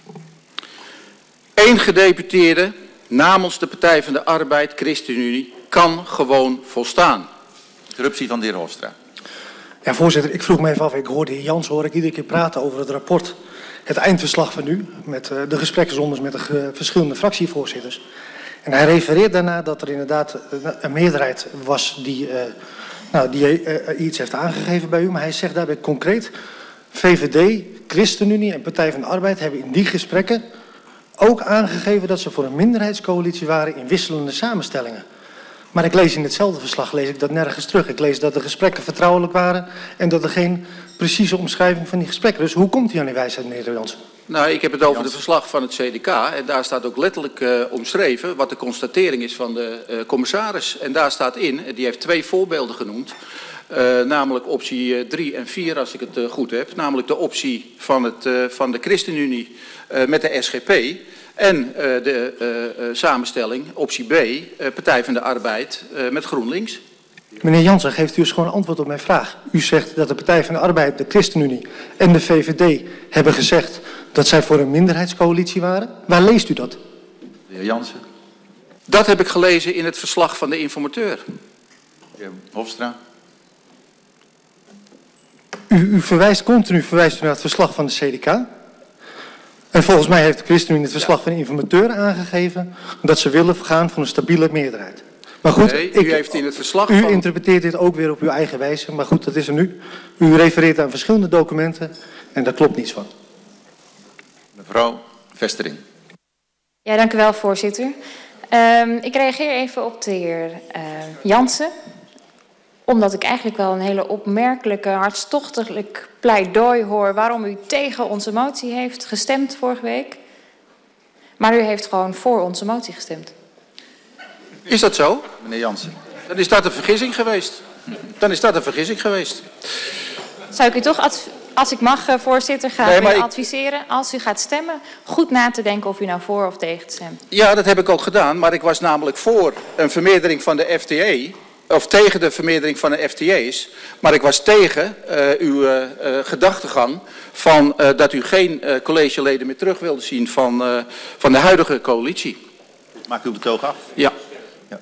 Eén gedeputeerde namens de Partij van de Arbeid, ChristenUnie, kan gewoon volstaan. Interruptie van de heer Hofstra. Ja, voorzitter, ik vroeg me even af. Ik hoorde de heer Jans hoor ik iedere keer praten over het rapport. Het eindverslag van u, met uh, de gespreksrondes met de uh, verschillende fractievoorzitters. En hij refereert daarna dat er inderdaad uh, een meerderheid was die, uh, nou, die uh, iets heeft aangegeven bij u. Maar hij zegt daarbij concreet, V V D, ChristenUnie en Partij van de Arbeid hebben in die gesprekken ook aangegeven dat ze voor een minderheidscoalitie waren in wisselende samenstellingen. Maar ik lees in hetzelfde verslag lees ik dat nergens terug. Ik lees dat de gesprekken vertrouwelijk waren en dat er geen precieze omschrijving van die gesprekken. Dus hoe komt u aan die wijsheid, meneer Jansen? Nou, ik heb het over het verslag van het C D K en daar staat ook letterlijk uh, omschreven wat de constatering is van de uh, commissaris. En daar staat in, die heeft twee voorbeelden genoemd, uh, namelijk optie drie en vier als ik het uh, goed heb. Namelijk de optie van, het, uh, van de ChristenUnie uh, met de S G P En uh, de uh, uh, samenstelling, optie B, uh, Partij van de Arbeid uh, met GroenLinks. Meneer Jansen, geeft u eens gewoon antwoord op mijn vraag. U zegt dat de Partij van de Arbeid, de ChristenUnie en de V V D hebben gezegd dat zij voor een minderheidscoalitie waren. Waar leest u dat? De heer Jansen. Dat heb ik gelezen in het verslag van de informateur. De heer Hofstra. U, u verwijst continu verwijst u naar het verslag van de C D K. En volgens mij heeft de ChristenUnie het verslag ja. van de informateur aangegeven dat ze willen gaan voor een stabiele meerderheid. Maar goed, nee, ik, u heeft in het verslag u van... interpreteert dit ook weer op uw eigen wijze, maar goed, dat is er nu. U refereert aan verschillende documenten en daar klopt niets van. Mevrouw Vestering. Ja, dank u wel, voorzitter. Um, ik reageer even op de heer uh, Jansen. Omdat ik eigenlijk wel een hele opmerkelijke, hartstochtelijk pleidooi hoor waarom u tegen onze motie heeft gestemd vorige week. Maar u heeft gewoon voor onze motie gestemd. Is dat zo? Meneer Jansen. Dan is dat een vergissing geweest. Dan is dat een vergissing geweest. Zou ik u toch, als ik mag, voorzitter, graag nee, willen ik... adviseren, als u gaat stemmen, goed na te denken of u nou voor of tegen stemt. Ja, dat heb ik ook gedaan, maar ik was namelijk voor een vermeerdering van de F T E, of tegen de vermeerdering van de F T E's, maar ik was tegen uh, uw uh, uh, gedachtegang van uh, dat u geen uh, collegeleden meer terug wilde zien van, uh, van de huidige coalitie. Maakt u betoog af? Ja. ja.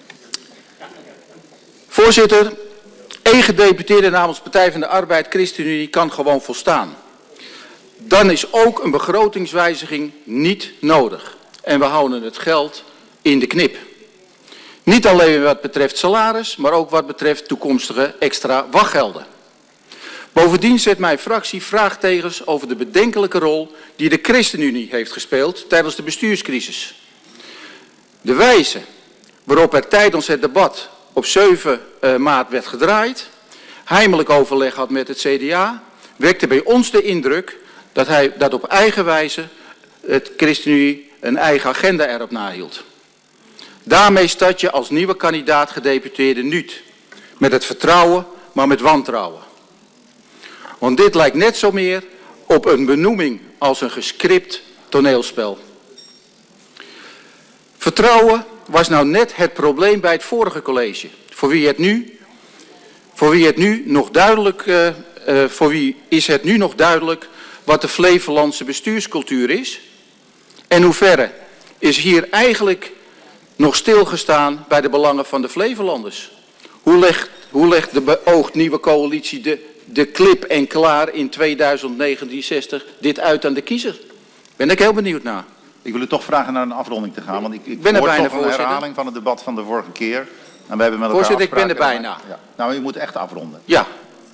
Voorzitter, één gedeputeerde namens Partij van de Arbeid, ChristenUnie kan gewoon volstaan. Dan is ook een begrotingswijziging niet nodig. En we houden het geld in de knip. Niet alleen wat betreft salaris, maar ook wat betreft toekomstige extra wachtgelden. Bovendien zet mijn fractie vraagtekens over de bedenkelijke rol die de ChristenUnie heeft gespeeld tijdens de bestuurscrisis. De wijze waarop er tijdens het debat op zeven maart werd gedraaid, heimelijk overleg had met het C D A, wekte bij ons de indruk dat hij dat op eigen wijze het ChristenUnie een eigen agenda erop nahield. Daarmee start je als nieuwe kandidaat gedeputeerde niet met het vertrouwen, maar met wantrouwen. Want dit lijkt net zo meer op een benoeming als een gescript toneelspel. Vertrouwen was nou net het probleem bij het vorige college. Voor wie het nu, voor wie het nu nog duidelijk, uh, uh, voor wie is het nu nog duidelijk wat de Flevolandse bestuurscultuur is? En hoe verre is hier eigenlijk nog stilgestaan bij de belangen van de Flevolanders? Hoe legt, hoe legt de beoogd nieuwe coalitie de, de klip en klaar in tweeduizend negenzestig dit uit aan de kiezer? Ben ik heel benieuwd naar. Ik wil u toch vragen naar een afronding te gaan, want ik, ik ben er hoor bijna, toch een herhaling van het debat van de vorige keer. En we hebben met elkaar voorzitter, ik ben er bijna. Maar, ja. Nou, u moet echt afronden. Ja.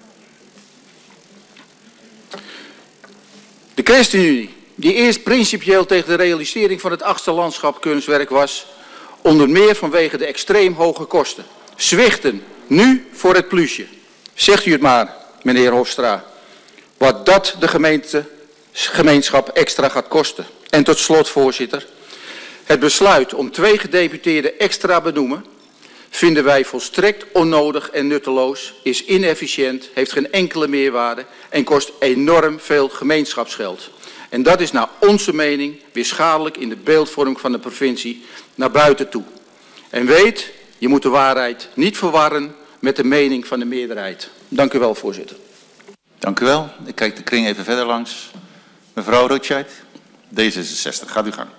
De ChristenUnie, die eerst principieel tegen de realisering van het achtste landschap kunstwerk was, onder meer vanwege de extreem hoge kosten, zwichten nu voor het plusje. Zegt u het maar, meneer Hofstra, wat dat de gemeente, gemeenschap extra gaat kosten. En tot slot, voorzitter, het besluit om twee gedeputeerden extra benoemen vinden wij volstrekt onnodig en nutteloos, is inefficiënt, heeft geen enkele meerwaarde en kost enorm veel gemeenschapsgeld. En dat is naar onze mening weer schadelijk in de beeldvorming van de provincie naar buiten toe. En weet, je moet de waarheid niet verwarren met de mening van de meerderheid. Dank u wel, voorzitter. Dank u wel. Ik kijk de kring even verder langs. Mevrouw Rotscheid, D zesenzestig, gaat u gang.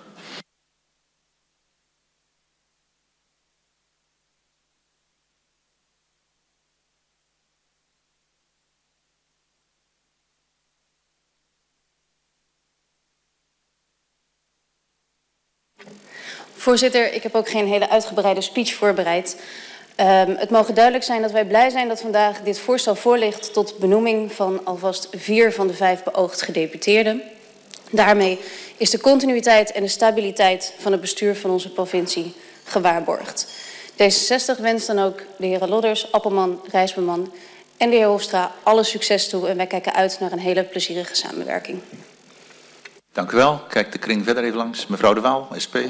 Voorzitter, ik heb ook geen hele uitgebreide speech voorbereid. Um, het mogen duidelijk zijn dat wij blij zijn dat vandaag dit voorstel voorligt tot benoeming van alvast vier van de vijf beoogd gedeputeerden. Daarmee is de continuïteit en de stabiliteit van het bestuur van onze provincie gewaarborgd. D zesenzestig wenst dan ook de heren Lodders, Appelman, Rijsberman en de heer Hofstra alle succes toe. En wij kijken uit naar een hele plezierige samenwerking. Dank u wel. Kijk de kring verder even langs. Mevrouw De Waal, S P.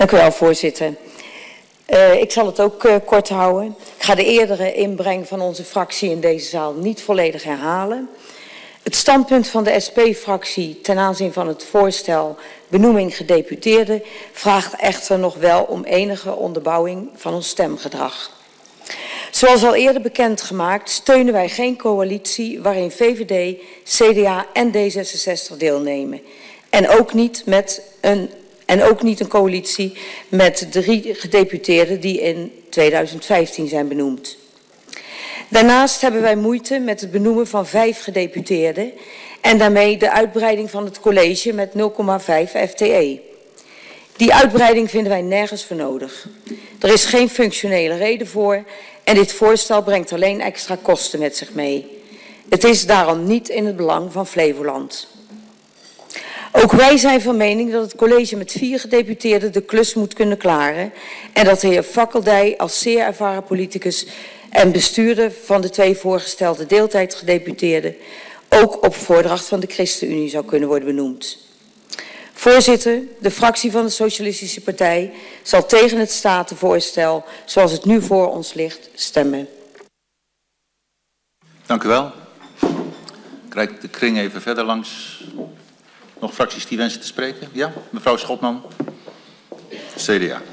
Dank u wel, voorzitter. Uh, ik zal het ook uh, kort houden. Ik ga de eerdere inbreng van onze fractie in deze zaal niet volledig herhalen. Het standpunt van de S P-fractie ten aanzien van het voorstel benoeming gedeputeerden vraagt echter nog wel om enige onderbouwing van ons stemgedrag. Zoals al eerder bekendgemaakt steunen wij geen coalitie waarin V V D, C D A en D zesenzestig deelnemen. En ook niet, met een, en ook niet een coalitie met drie gedeputeerden die in tweeduizend vijftien zijn benoemd. Daarnaast hebben wij moeite met het benoemen van vijf gedeputeerden en daarmee de uitbreiding van het college met nul komma vijf F T E. Die uitbreiding vinden wij nergens voor nodig. Er is geen functionele reden voor en dit voorstel brengt alleen extra kosten met zich mee. Het is daarom niet in het belang van Flevoland. Ook wij zijn van mening dat het college met vier gedeputeerden de klus moet kunnen klaren en dat de heer Fakkeldij als zeer ervaren politicus en bestuurder van de twee voorgestelde deeltijdgedeputeerden ook op voordracht van de ChristenUnie zou kunnen worden benoemd. Voorzitter, de fractie van de Socialistische Partij zal tegen het statenvoorstel zoals het nu voor ons ligt stemmen. Dank u wel. Ik rijd de kring even verder langs. Nog fracties die wensen te spreken? Ja, mevrouw Schotman, C D A.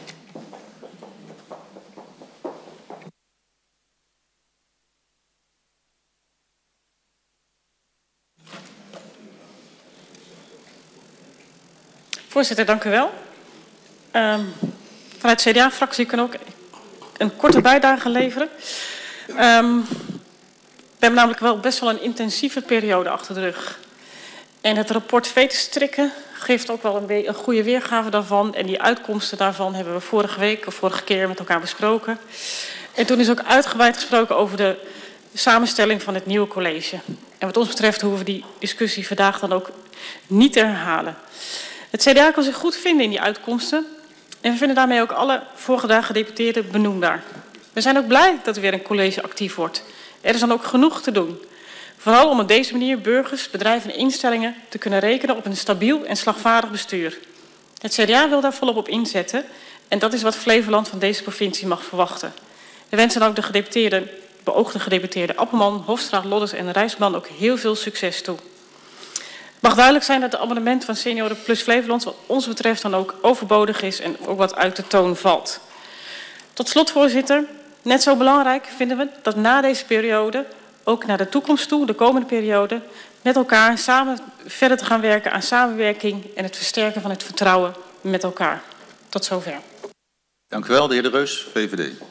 Voorzitter, dank u wel. Um, vanuit de C D A-fractie kunnen we ook een korte bijdrage leveren. Um, we hebben namelijk wel best wel een intensieve periode achter de rug. En het rapport Veterstrikken geeft ook wel een, een goede weergave daarvan. En die uitkomsten daarvan hebben we vorige week of vorige keer met elkaar besproken. En toen is ook uitgebreid gesproken over de samenstelling van het nieuwe college. En wat ons betreft hoeven we die discussie vandaag dan ook niet te herhalen. Het C D A kan zich goed vinden in die uitkomsten. En we vinden daarmee ook alle voorgedragen gedeputeerden benoembaar. We zijn ook blij dat er weer een college actief wordt. Er is dan ook genoeg te doen. Vooral om op deze manier burgers, bedrijven en instellingen te kunnen rekenen op een stabiel en slagvaardig bestuur. Het C D A wil daar volop op inzetten en dat is wat Flevoland van deze provincie mag verwachten. We wensen ook de gedeputeerden, beoogde gedeputeerden Appelman, Hofstra, Lodders en Rijsman ook heel veel succes toe. Het mag duidelijk zijn dat het amendement van Senioren Plus Flevoland wat ons betreft dan ook overbodig is en ook wat uit de toon valt. Tot slot, voorzitter, net zo belangrijk vinden we dat na deze periode ook naar de toekomst toe, de komende periode, met elkaar samen verder te gaan werken aan samenwerking en het versterken van het vertrouwen met elkaar. Tot zover. Dank u wel, de heer De Reus, V V D.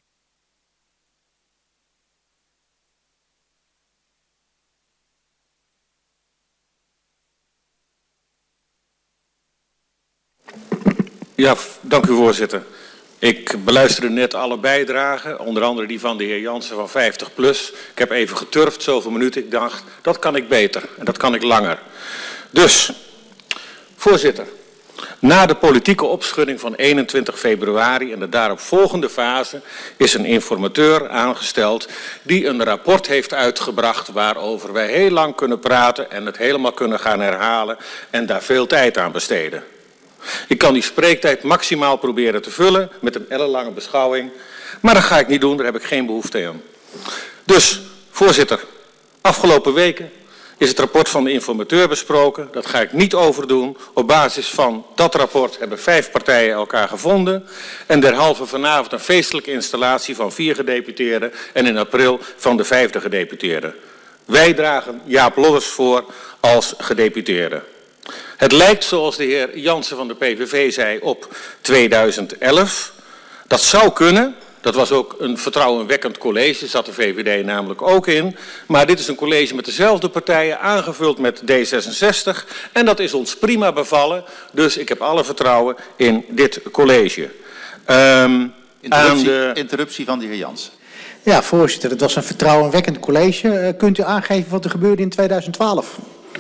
Ja, dank u voorzitter. Ik beluisterde net alle bijdragen, onder andere die van de heer Jansen van vijftig plus. Ik heb even geturfd, zoveel minuten. Ik dacht, dat kan ik beter en dat kan ik langer. Dus, voorzitter, na de politieke opschudding van eenentwintig februari en de daarop volgende fase is een informateur aangesteld die een rapport heeft uitgebracht waarover wij heel lang kunnen praten en het helemaal kunnen gaan herhalen en daar veel tijd aan besteden. Ik kan die spreektijd maximaal proberen te vullen met een ellenlange beschouwing, maar dat ga ik niet doen, daar heb ik geen behoefte aan. Dus, voorzitter, afgelopen weken is het rapport van de informateur besproken. Dat ga ik niet overdoen. Op basis van dat rapport hebben vijf partijen elkaar gevonden en derhalve vanavond een feestelijke installatie van vier gedeputeerden en in april van de vijfde gedeputeerde. Wij dragen Jaap Lodders voor als gedeputeerde. Het lijkt, zoals de heer Jansen van de P V V zei, op tweeduizend elf. Dat zou kunnen. Dat was ook een vertrouwenwekkend college, zat de V V D namelijk ook in. Maar dit is een college met dezelfde partijen, aangevuld met D zesenzestig. En dat is ons prima bevallen. Dus ik heb alle vertrouwen in dit college. Um, interruptie, de... interruptie van de heer Jansen. Ja, voorzitter, het was een vertrouwenwekkend college. Uh, kunt u aangeven wat er gebeurde in tweeduizend twaalf?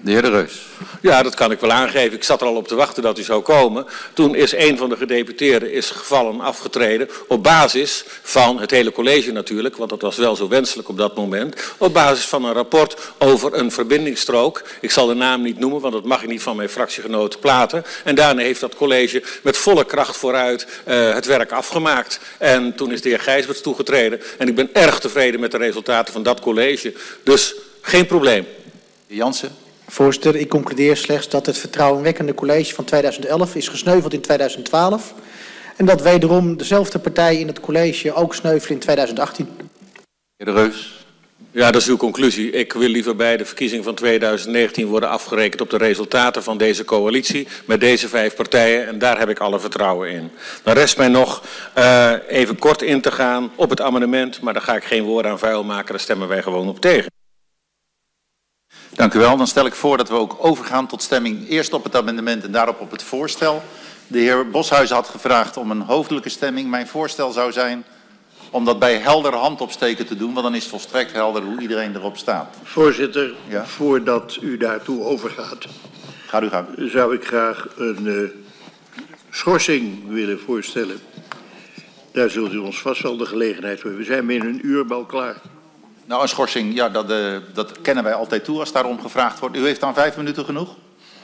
De heer De Reus. Ja, dat kan ik wel aangeven. Ik zat er al op te wachten dat u zou komen. Toen is een van de gedeputeerden is gevallen, afgetreden, op basis van het hele college natuurlijk, want dat was wel zo wenselijk op dat moment, op basis van een rapport over een verbindingsstrook. Ik zal de naam niet noemen, want dat mag ik niet van mijn fractiegenoot platen. En daarna heeft dat college met volle kracht vooruit uh, het werk afgemaakt. En toen is de heer Gijsberts toegetreden. En ik ben erg tevreden met de resultaten van dat college. Dus geen probleem. Jansen. Voorzitter, ik concludeer slechts dat het vertrouwenwekkende college van tweeduizend elf is gesneuveld in tweeduizend twaalf. En dat wederom dezelfde partij in het college ook sneuvelen in tweeduizend achttien. Heer De Reus. Ja, dat is uw conclusie. Ik wil liever bij de verkiezing van tweeduizend negentien worden afgerekend op de resultaten van deze coalitie met deze vijf partijen. En daar heb ik alle vertrouwen in. Dan rest mij nog uh, even kort in te gaan op het amendement, maar daar ga ik geen woorden aan vuil maken. Daar stemmen wij gewoon op tegen. Dank u wel. Dan stel ik voor dat we ook overgaan tot stemming eerst op het amendement en daarop op het voorstel. De heer Boshuizen had gevraagd om een hoofdelijke stemming. Mijn voorstel zou zijn om dat bij helder handopsteken te doen, want dan is het volstrekt helder hoe iedereen erop staat. Voorzitter, ja? Voordat u daartoe overgaat, Gaat u gang. zou ik graag een uh, schorsing willen voorstellen. Daar zult u ons vast wel de gelegenheid voor hebben. We zijn binnen een uur wel klaar. Nou, een schorsing, ja, dat, uh, dat kennen wij altijd toe als daarom gevraagd wordt. U heeft dan vijf minuten genoeg?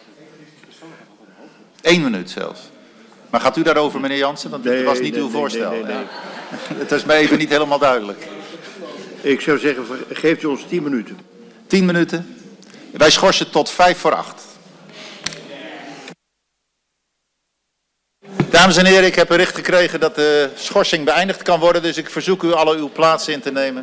Eén minuut zelfs. Maar gaat u daarover, meneer Jansen? Want nee, dat was niet nee, uw nee, voorstel. Nee, nee, nee. Het is mij even niet helemaal duidelijk. Ik zou zeggen, geeft u ons tien minuten. Tien minuten. Wij schorsen tot vijf voor acht. Dames en heren, ik heb bericht gekregen dat de schorsing beëindigd kan worden. Dus ik verzoek u alle uw plaatsen in te nemen.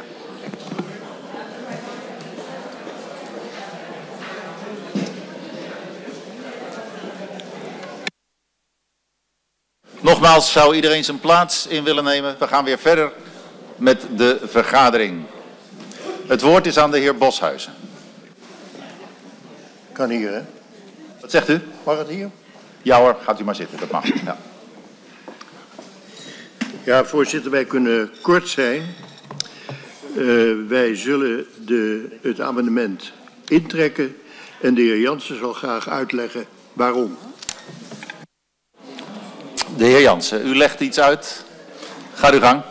Nogmaals, zou iedereen zijn plaats in willen nemen? We gaan weer verder met de vergadering. Het woord is aan de heer Boshuizen. Kan hier, hè? Wat zegt u? Mag het hier? Ja hoor, gaat u maar zitten, dat mag. Ja, ja voorzitter, wij kunnen kort zijn. Uh, wij zullen de, het amendement intrekken en de heer Jansen zal graag uitleggen waarom. De heer Jansen, u legt iets uit. Ga uw gang.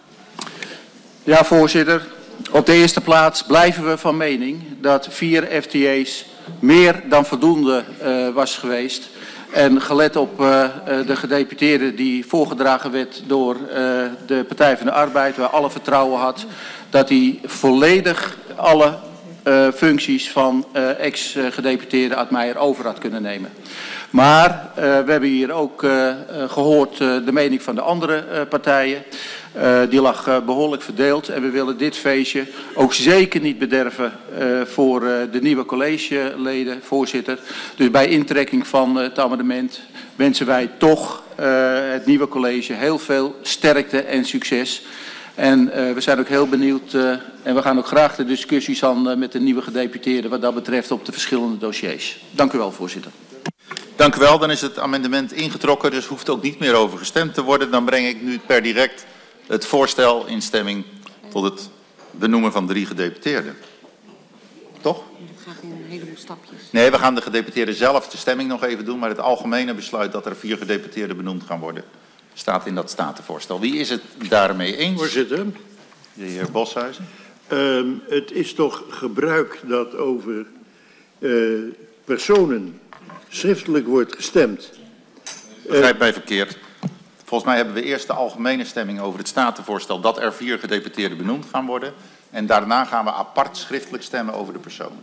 Ja, voorzitter. Op de eerste plaats blijven we van mening dat vier F T A's meer dan voldoende uh, was geweest. En gelet op uh, de gedeputeerde die voorgedragen werd door uh, de Partij van de Arbeid, waar alle vertrouwen had, dat hij volledig alle uh, functies van uh, ex-gedeputeerde Admeijer over had kunnen nemen. Maar uh, we hebben hier ook uh, gehoord uh, de mening van de andere uh, partijen. Uh, die lag uh, behoorlijk verdeeld en we willen dit feestje ook zeker niet bederven uh, voor uh, de nieuwe collegeleden, voorzitter. Dus bij intrekking van uh, het amendement wensen wij toch uh, het nieuwe college heel veel sterkte en succes. En uh, we zijn ook heel benieuwd uh, en we gaan ook graag de discussies aan uh, met de nieuwe gedeputeerden wat dat betreft op de verschillende dossiers. Dank u wel, voorzitter. Dank u wel, dan is het amendement ingetrokken, dus hoeft ook niet meer over gestemd te worden. Dan breng ik nu per direct het voorstel in stemming tot het benoemen van drie gedeputeerden. Toch? Het gaat in een heleboel stapjes. Nee, we gaan de gedeputeerden zelf de stemming nog even doen, maar het algemene besluit dat er vier gedeputeerden benoemd gaan worden, staat in dat statenvoorstel. Wie is het daarmee eens? Voorzitter. De heer Boshuizen. Um, het is toch gebruik dat over uh, personen schriftelijk wordt gestemd. Begrijp mij verkeerd. Volgens mij hebben we eerst de algemene stemming over het statenvoorstel dat er vier gedeputeerden benoemd gaan worden. En daarna gaan we apart schriftelijk stemmen over de personen.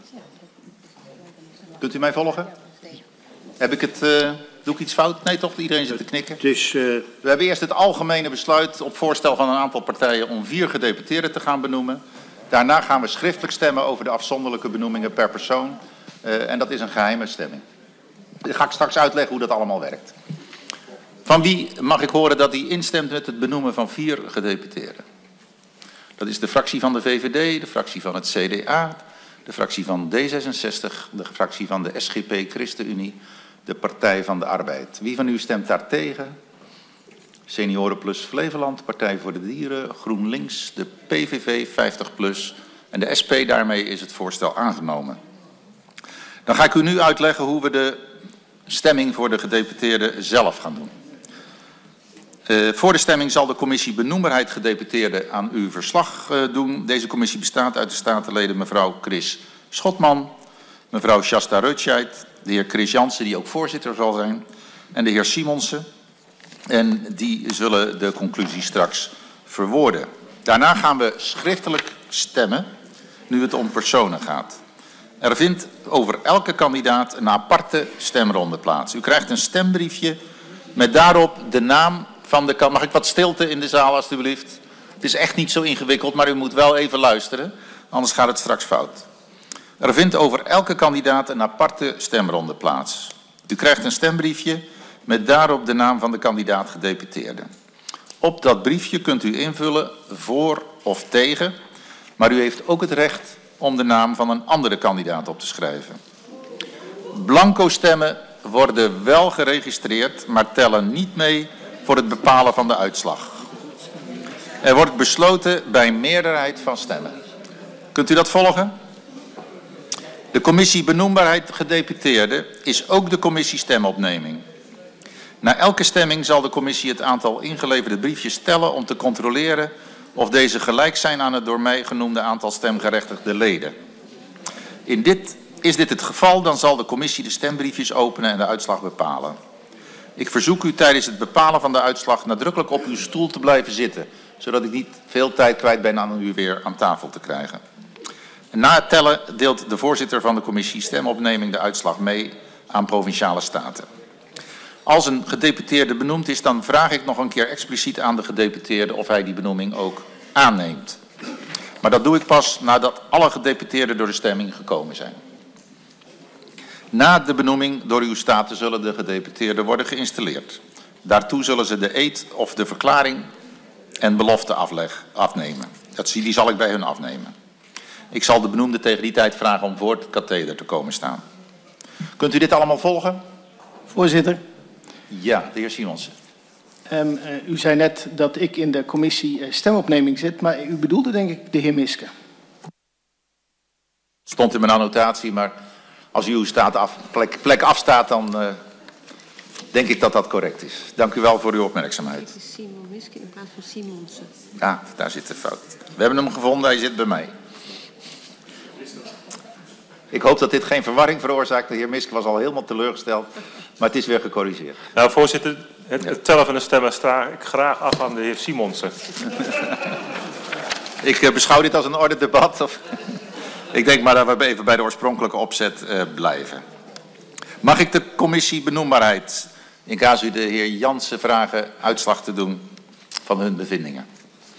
Kunt u mij volgen? Heb ik het, uh, doe ik iets fout? Nee toch? Iedereen zit te knikken. Het is, uh... We hebben eerst het algemene besluit op voorstel van een aantal partijen om vier gedeputeerden te gaan benoemen. Daarna gaan we schriftelijk stemmen over de afzonderlijke benoemingen per persoon. Uh, en dat is een geheime stemming. Dan ga ik straks uitleggen hoe dat allemaal werkt. Van wie mag ik horen dat hij instemt met het benoemen van vier gedeputeerden? Dat is de fractie van de V V D, de fractie van het C D A, de fractie van D zesenzestig, de fractie van de S G P ChristenUnie, de Partij van de Arbeid. Wie van u stemt daar tegen? Senioren Plus Flevoland, Partij voor de Dieren, GroenLinks, de P V V vijftig plus en de S P. Daarmee is het voorstel aangenomen. Dan ga ik u nu uitleggen hoe we de stemming voor de gedeputeerden zelf gaan doen. Uh, voor de stemming zal de commissie benoembaarheid gedeputeerden aan uw verslag uh, doen. Deze commissie bestaat uit de statenleden mevrouw Chris Schotman, mevrouw Shasta Rutscheid, de heer Chris Jansen, die ook voorzitter zal zijn, en de heer Simonsen. En die zullen de conclusie straks verwoorden. Daarna gaan we schriftelijk stemmen, nu het om personen gaat. Er vindt over elke kandidaat een aparte stemronde plaats. U krijgt een stembriefje met daarop de naam van de kandidaat. Mag ik wat stilte in de zaal alstublieft? Het is echt niet zo ingewikkeld, maar u moet wel even luisteren, anders gaat het straks fout. Er vindt over elke kandidaat een aparte stemronde plaats. U krijgt een stembriefje met daarop de naam van de kandidaat gedeputeerde. Op dat briefje kunt u invullen voor of tegen, maar u heeft ook het recht om de naam van een andere kandidaat op te schrijven. Blanco stemmen worden wel geregistreerd, maar tellen niet mee voor het bepalen van de uitslag. Er wordt besloten bij meerderheid van stemmen. Kunt u dat volgen? De commissie benoembaarheid gedeputeerden is ook de commissie stemopneming. Na elke stemming zal de commissie het aantal ingeleverde briefjes tellen om te controleren of deze gelijk zijn aan het door mij genoemde aantal stemgerechtigde leden. In dit, is dit het geval, dan zal de commissie de stembriefjes openen en de uitslag bepalen. Ik verzoek u tijdens het bepalen van de uitslag nadrukkelijk op uw stoel te blijven zitten, zodat ik niet veel tijd kwijt ben aan u weer aan tafel te krijgen. Na het tellen deelt de voorzitter van de commissie stemopneming de uitslag mee aan Provinciale Staten. Als een gedeputeerde benoemd is, dan vraag ik nog een keer expliciet aan de gedeputeerde of hij die benoeming ook aanneemt. Maar dat doe ik pas nadat alle gedeputeerden door de stemming gekomen zijn. Na de benoeming door uw staten zullen de gedeputeerden worden geïnstalleerd. Daartoe zullen ze de eed of de verklaring en belofte afleg, afnemen. Dat, die zal ik bij hun afnemen. Ik zal de benoemde tegen die tijd vragen om voor het katheder te komen staan. Kunt u dit allemaal volgen? Voorzitter. Ja, de heer Simonsen. Um, uh, u zei net dat ik in de commissie uh, stemopneming zit, maar u bedoelde denk ik de heer Miske. Het stond in mijn annotatie, maar als u uw staat af, plek, plek afstaat, dan uh, denk ik dat dat correct is. Dank u wel voor uw opmerkzaamheid. Het is Simon Miske in plaats van Simonsen. Ah, daar zit de fout. We hebben hem gevonden, hij zit bij mij. Ik hoop dat dit geen verwarring veroorzaakt. De heer Miske was al helemaal teleurgesteld, maar het is weer gecorrigeerd. Nou, voorzitter, het, het tellen van de stemmen sta ik graag af aan de heer Simonsen. Ik uh, beschouw dit als een orde debat. Of ik denk maar dat we even bij de oorspronkelijke opzet uh, blijven. Mag ik de commissie benoembaarheid, in casu de heer Jansen vragen uitslag te doen van hun bevindingen?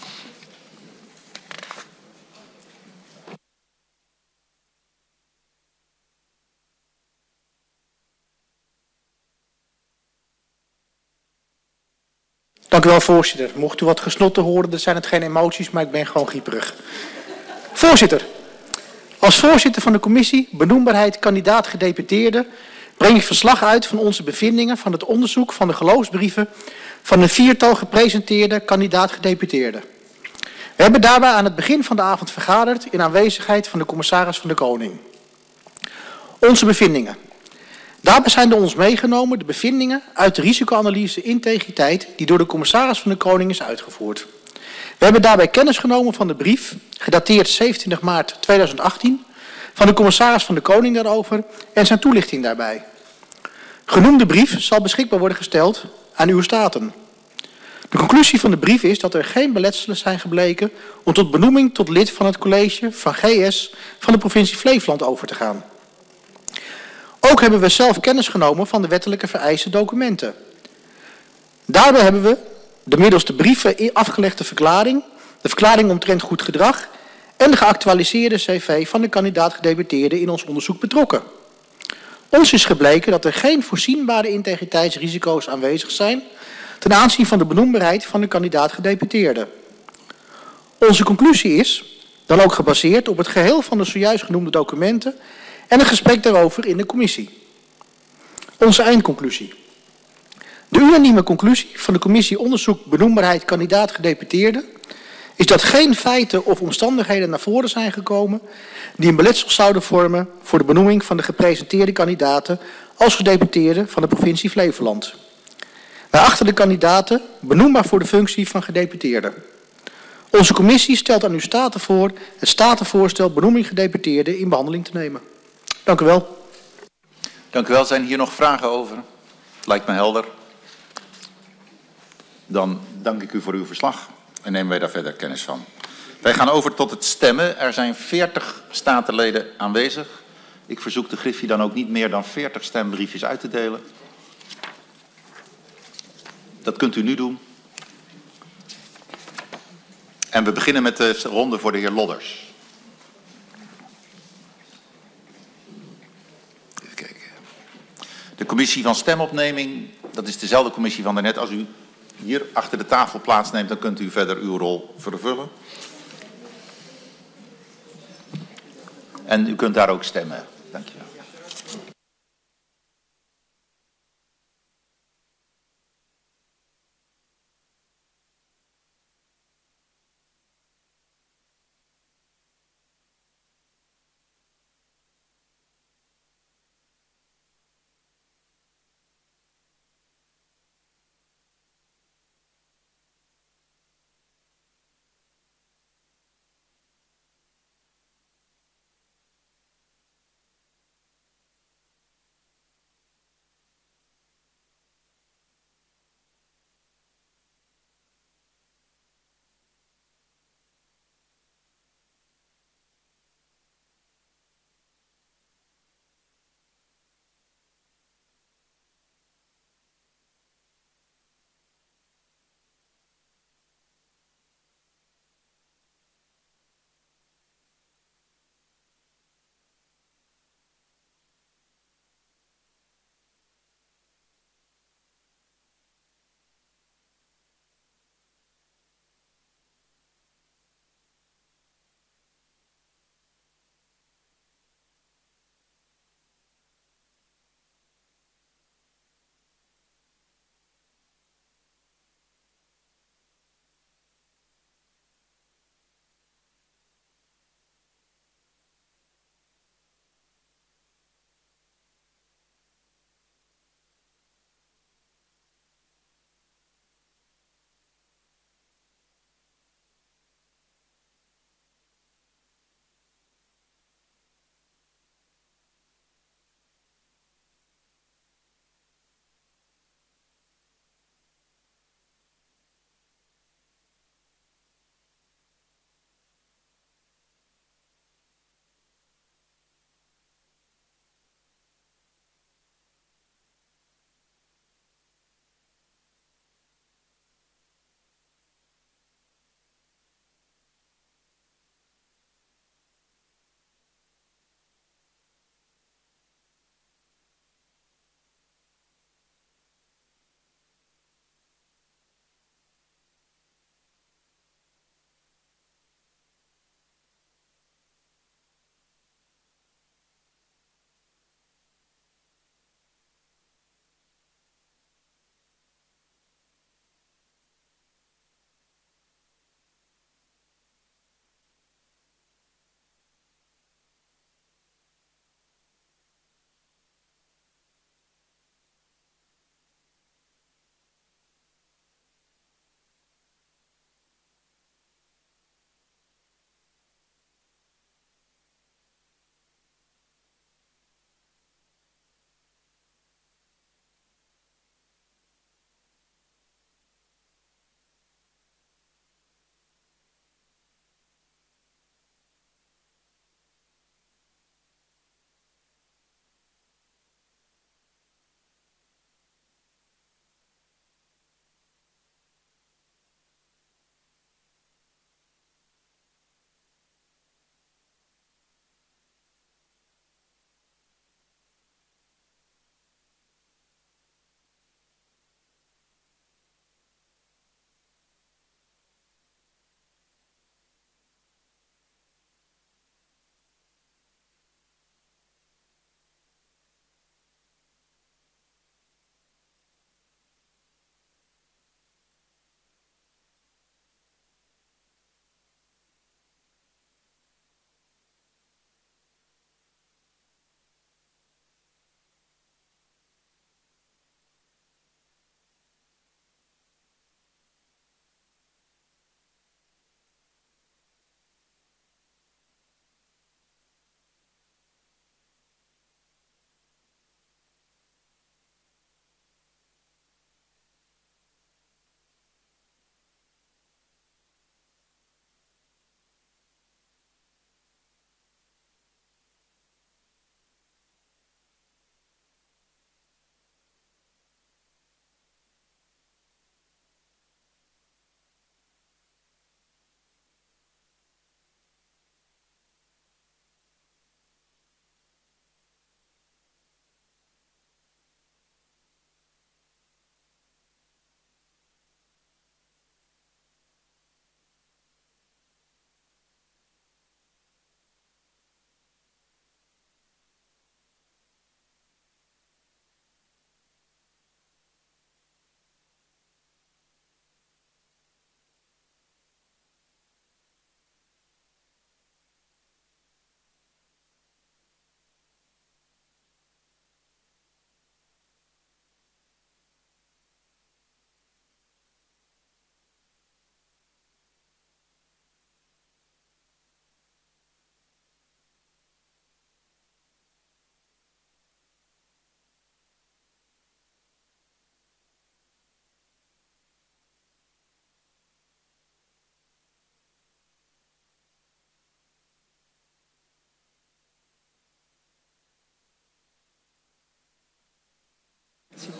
Dank u wel, voorzitter. Mocht u wat gesnotten horen, dan zijn het geen emoties, maar ik ben gewoon grieperig. Voorzitter, als voorzitter van de commissie benoembaarheid kandidaat gedeputeerde breng ik verslag uit van onze bevindingen van het onderzoek van de geloofsbrieven van een viertal gepresenteerde kandidaat gedeputeerden. We hebben daarbij aan het begin van de avond vergaderd in aanwezigheid van de commissaris van de Koning. Onze bevindingen. Daarbij zijn door ons meegenomen de bevindingen uit de risicoanalyse integriteit die door de commissaris van de Koning is uitgevoerd. We hebben daarbij kennis genomen van de brief, gedateerd zeventwintig maart tweeduizend achttien, van de commissaris van de Koning daarover en zijn toelichting daarbij. Genoemde brief zal beschikbaar worden gesteld aan uw staten. De conclusie van de brief is dat er geen beletselen zijn gebleken om tot benoeming tot lid van het college van G S van de provincie Flevoland over te gaan. Ook hebben we zelf kennis genomen van de wettelijke vereiste documenten. Daarbij hebben we de middels de brieven afgelegde verklaring, de verklaring omtrent goed gedrag en de geactualiseerde cv van de kandidaat gedeputeerde in ons onderzoek betrokken. Ons is gebleken dat er geen voorzienbare integriteitsrisico's aanwezig zijn ten aanzien van de benoembaarheid van de kandidaat gedeputeerde. Onze conclusie is dan ook gebaseerd op het geheel van de zojuist genoemde documenten en een gesprek daarover in de commissie. Onze eindconclusie. De unanieme conclusie van de commissie onderzoek benoembaarheid kandidaat gedeputeerde is dat geen feiten of omstandigheden naar voren zijn gekomen die een beletsel zouden vormen voor de benoeming van de gepresenteerde kandidaten als gedeputeerde van de provincie Flevoland. Wij achten de kandidaten benoembaar voor de functie van gedeputeerde. Onze commissie stelt aan uw staten voor het statenvoorstel benoeming gedeputeerde in behandeling te nemen. Dank u wel. Dank u wel. Zijn hier nog vragen over? Lijkt me helder. Dan dank ik u voor uw verslag en nemen wij daar verder kennis van. Wij gaan over tot het stemmen. Er zijn veertig statenleden aanwezig. Ik verzoek de Griffie dan ook niet meer dan veertig stembriefjes uit te delen. Dat kunt u nu doen. En we beginnen met de ronde voor de heer Lodders. Even kijken. De commissie van stemopneming, dat is dezelfde commissie van daarnet. Als u hier achter de tafel plaatsneemt, dan kunt u verder uw rol vervullen. En u kunt daar ook stemmen. Dank je wel.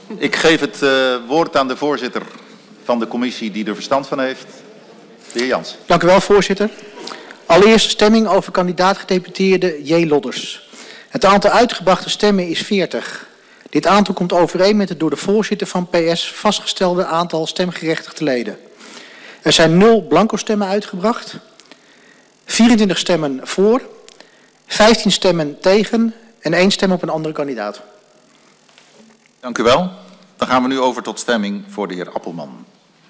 Ik geef het uh, woord aan de voorzitter van de commissie die er verstand van heeft. De heer Jans. Dank u wel, voorzitter. Allereerst stemming over kandidaat-gedeputeerde J. Lodders. Het aantal uitgebrachte stemmen is veertig. Dit aantal komt overeen met het door de voorzitter van P S vastgestelde aantal stemgerechtigde leden. Er zijn nul blanco stemmen uitgebracht, vierentwintig stemmen voor, vijftien stemmen tegen en één stem op een andere kandidaat. Dank u wel. Dan gaan we nu over tot stemming voor de heer Appelman.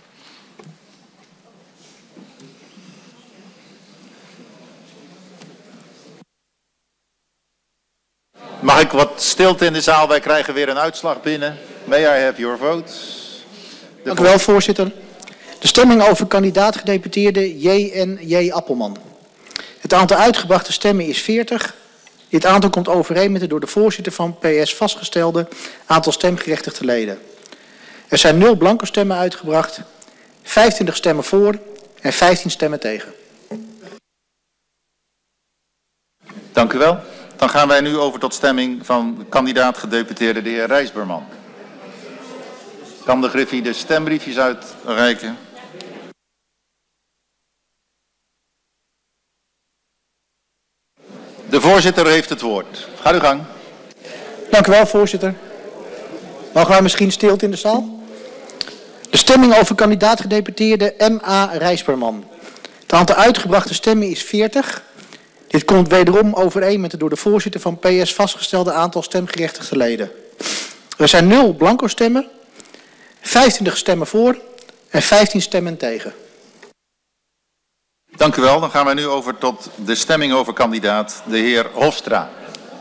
Mag ik wat stilte in de zaal? Wij krijgen weer een uitslag binnen. May I have your vote? De Dank u wel, voorzitter. De stemming over kandidaat-gedeputeerde J N J. Appelman. Het aantal uitgebrachte stemmen is veertig. Dit aantal komt overeen met het door de voorzitter van P S vastgestelde aantal stemgerechtigde leden. Er zijn nul blanco stemmen uitgebracht, vijfentwintig stemmen voor en vijftien stemmen tegen. Dank u wel. Dan gaan wij nu over tot stemming van kandidaat-gedeputeerde de heer Rijsberman. Kan de Griffie de stembriefjes uitreiken? De voorzitter heeft het woord. Ga uw gang. Dank u wel, voorzitter. Mogen wij misschien stilte in de zaal? De stemming over kandidaat-gedeputeerde M A Rijsberman. Het aantal uitgebrachte stemmen is veertig. Dit komt wederom overeen met het door de voorzitter van P S vastgestelde aantal stemgerechtigde leden. Er zijn nul blanco stemmen, vijfentwintig stemmen voor en vijftien stemmen tegen. Dank u wel. Dan gaan wij nu over tot de stemming over kandidaat de heer Hofstra.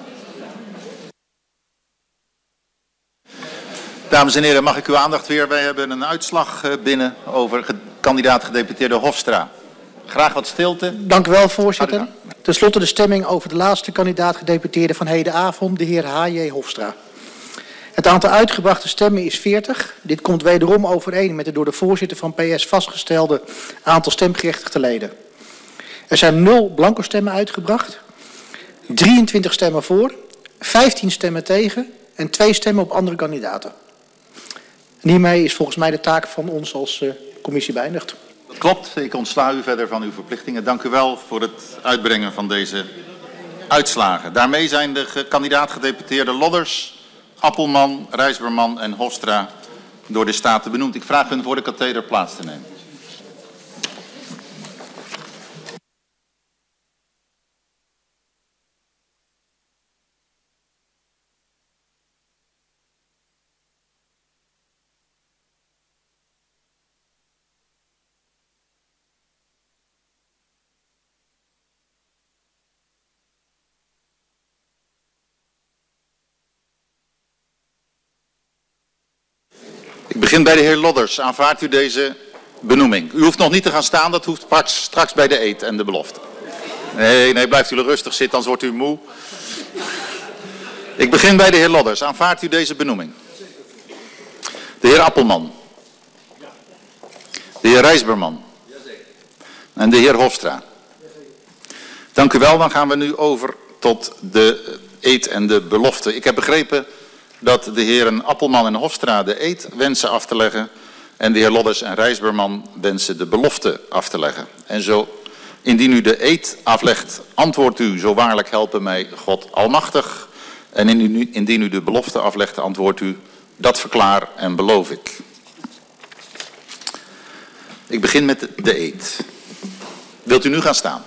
Dames en heren, mag ik uw aandacht weer? Wij hebben een uitslag binnen over kandidaat-gedeputeerde Hofstra. Graag wat stilte. Dank u wel, voorzitter. Ten slotte de stemming over de laatste kandidaat-gedeputeerde van hedenavond, de heer H J. Hofstra. Het aantal uitgebrachte stemmen is veertig. Dit komt wederom overeen met het door de voorzitter van P S vastgestelde aantal stemgerechtigde leden. Er zijn nul blanco stemmen uitgebracht, drieëntwintig stemmen voor, vijftien stemmen tegen en twee stemmen op andere kandidaten. En hiermee is volgens mij de taak van ons als uh, commissie beëindigd. Dat klopt. Ik ontsla u verder van uw verplichtingen. Dank u wel voor het uitbrengen van deze uitslagen. Daarmee zijn de kandidaat-gedeputeerde Lodders, Appelman, Rijsberman en Hofstra door de Staten benoemd. Ik vraag hun voor de katheder plaats te nemen. Ik begin bij de heer Lodders. Aanvaardt u deze benoeming? U hoeft nog niet te gaan staan, dat hoeft straks bij de eed en de belofte. Nee, nee, blijft u rustig zitten, anders wordt u moe. Ik begin bij de heer Lodders. Aanvaardt u deze benoeming? De heer Appelman. De heer Rijsberman. En de heer Hofstra. Dank u wel, dan gaan we nu over tot de eed en de belofte. Ik heb begrepen dat de heren Appelman en Hofstra de eed wensen af te leggen en de heer Lodders en Rijsberman wensen de belofte af te leggen. En zo, indien u de eed aflegt, antwoordt u, zo waarlijk helpen mij God Almachtig. En indien u de belofte aflegt, antwoordt u, dat verklaar en beloof ik. Ik begin met de eed. Wilt u nu gaan staan?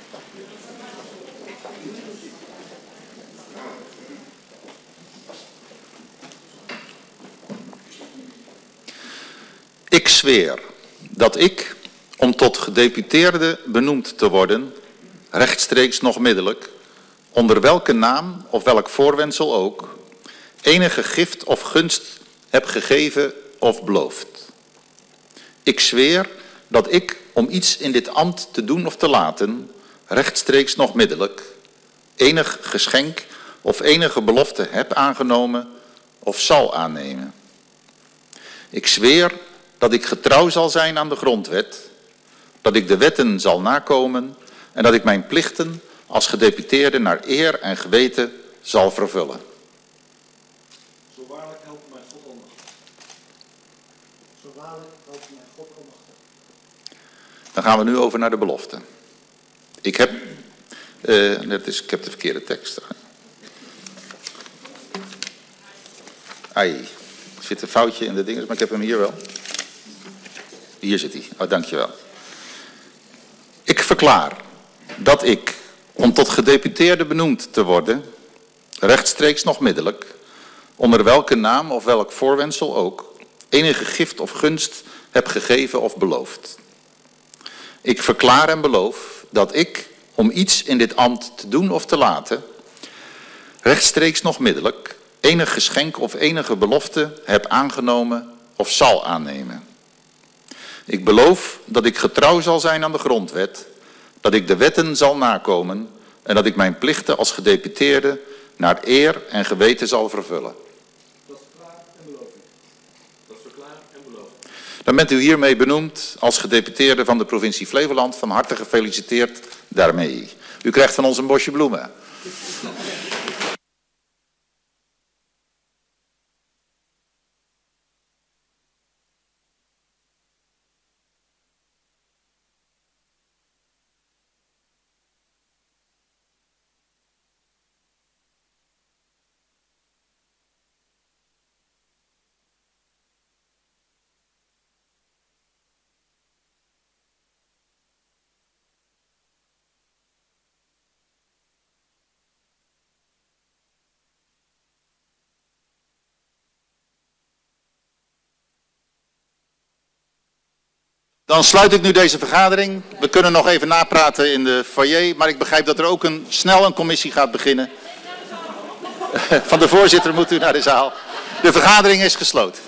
Ik zweer dat ik, om tot gedeputeerde benoemd te worden, rechtstreeks nog middelijk, onder welke naam of welk voorwendsel ook, enige gift of gunst heb gegeven of beloofd. Ik zweer dat ik, om iets in dit ambt te doen of te laten, rechtstreeks nog middelijk, enig geschenk of enige belofte heb aangenomen of zal aannemen. Ik zweer dat ik getrouw zal zijn aan de grondwet, dat ik de wetten zal nakomen en dat ik mijn plichten als gedeputeerde naar eer en geweten zal vervullen. Zo waarlijk helpen mij God Almachtig. Dan gaan we nu over naar de belofte. Ik heb, uh, dat is, ik heb de verkeerde tekst. Ai, er zit een foutje in de dingen, maar ik heb hem hier wel. Hier zit hij. Oh, dankjewel. Ik verklaar dat ik, om tot gedeputeerde benoemd te worden, rechtstreeks nog middelijk, onder welke naam of welk voorwendsel ook, enige gift of gunst heb gegeven of beloofd. Ik verklaar en beloof dat ik, om iets in dit ambt te doen of te laten, rechtstreeks nog middelijk, enig geschenk of enige belofte heb aangenomen of zal aannemen. Ik beloof dat ik getrouw zal zijn aan de grondwet, dat ik de wetten zal nakomen en dat ik mijn plichten als gedeputeerde naar eer en geweten zal vervullen. Dat verklaar en beloof ik. Dat verklaar en beloof ik. Dan bent u hiermee benoemd als gedeputeerde van de provincie Flevoland. Van harte gefeliciteerd daarmee. U krijgt van ons een bosje bloemen. Dan sluit ik nu deze vergadering. We kunnen nog even napraten in de foyer, maar ik begrijp dat er ook een, snel een commissie gaat beginnen. Van de voorzitter moet u naar de zaal. De vergadering is gesloten.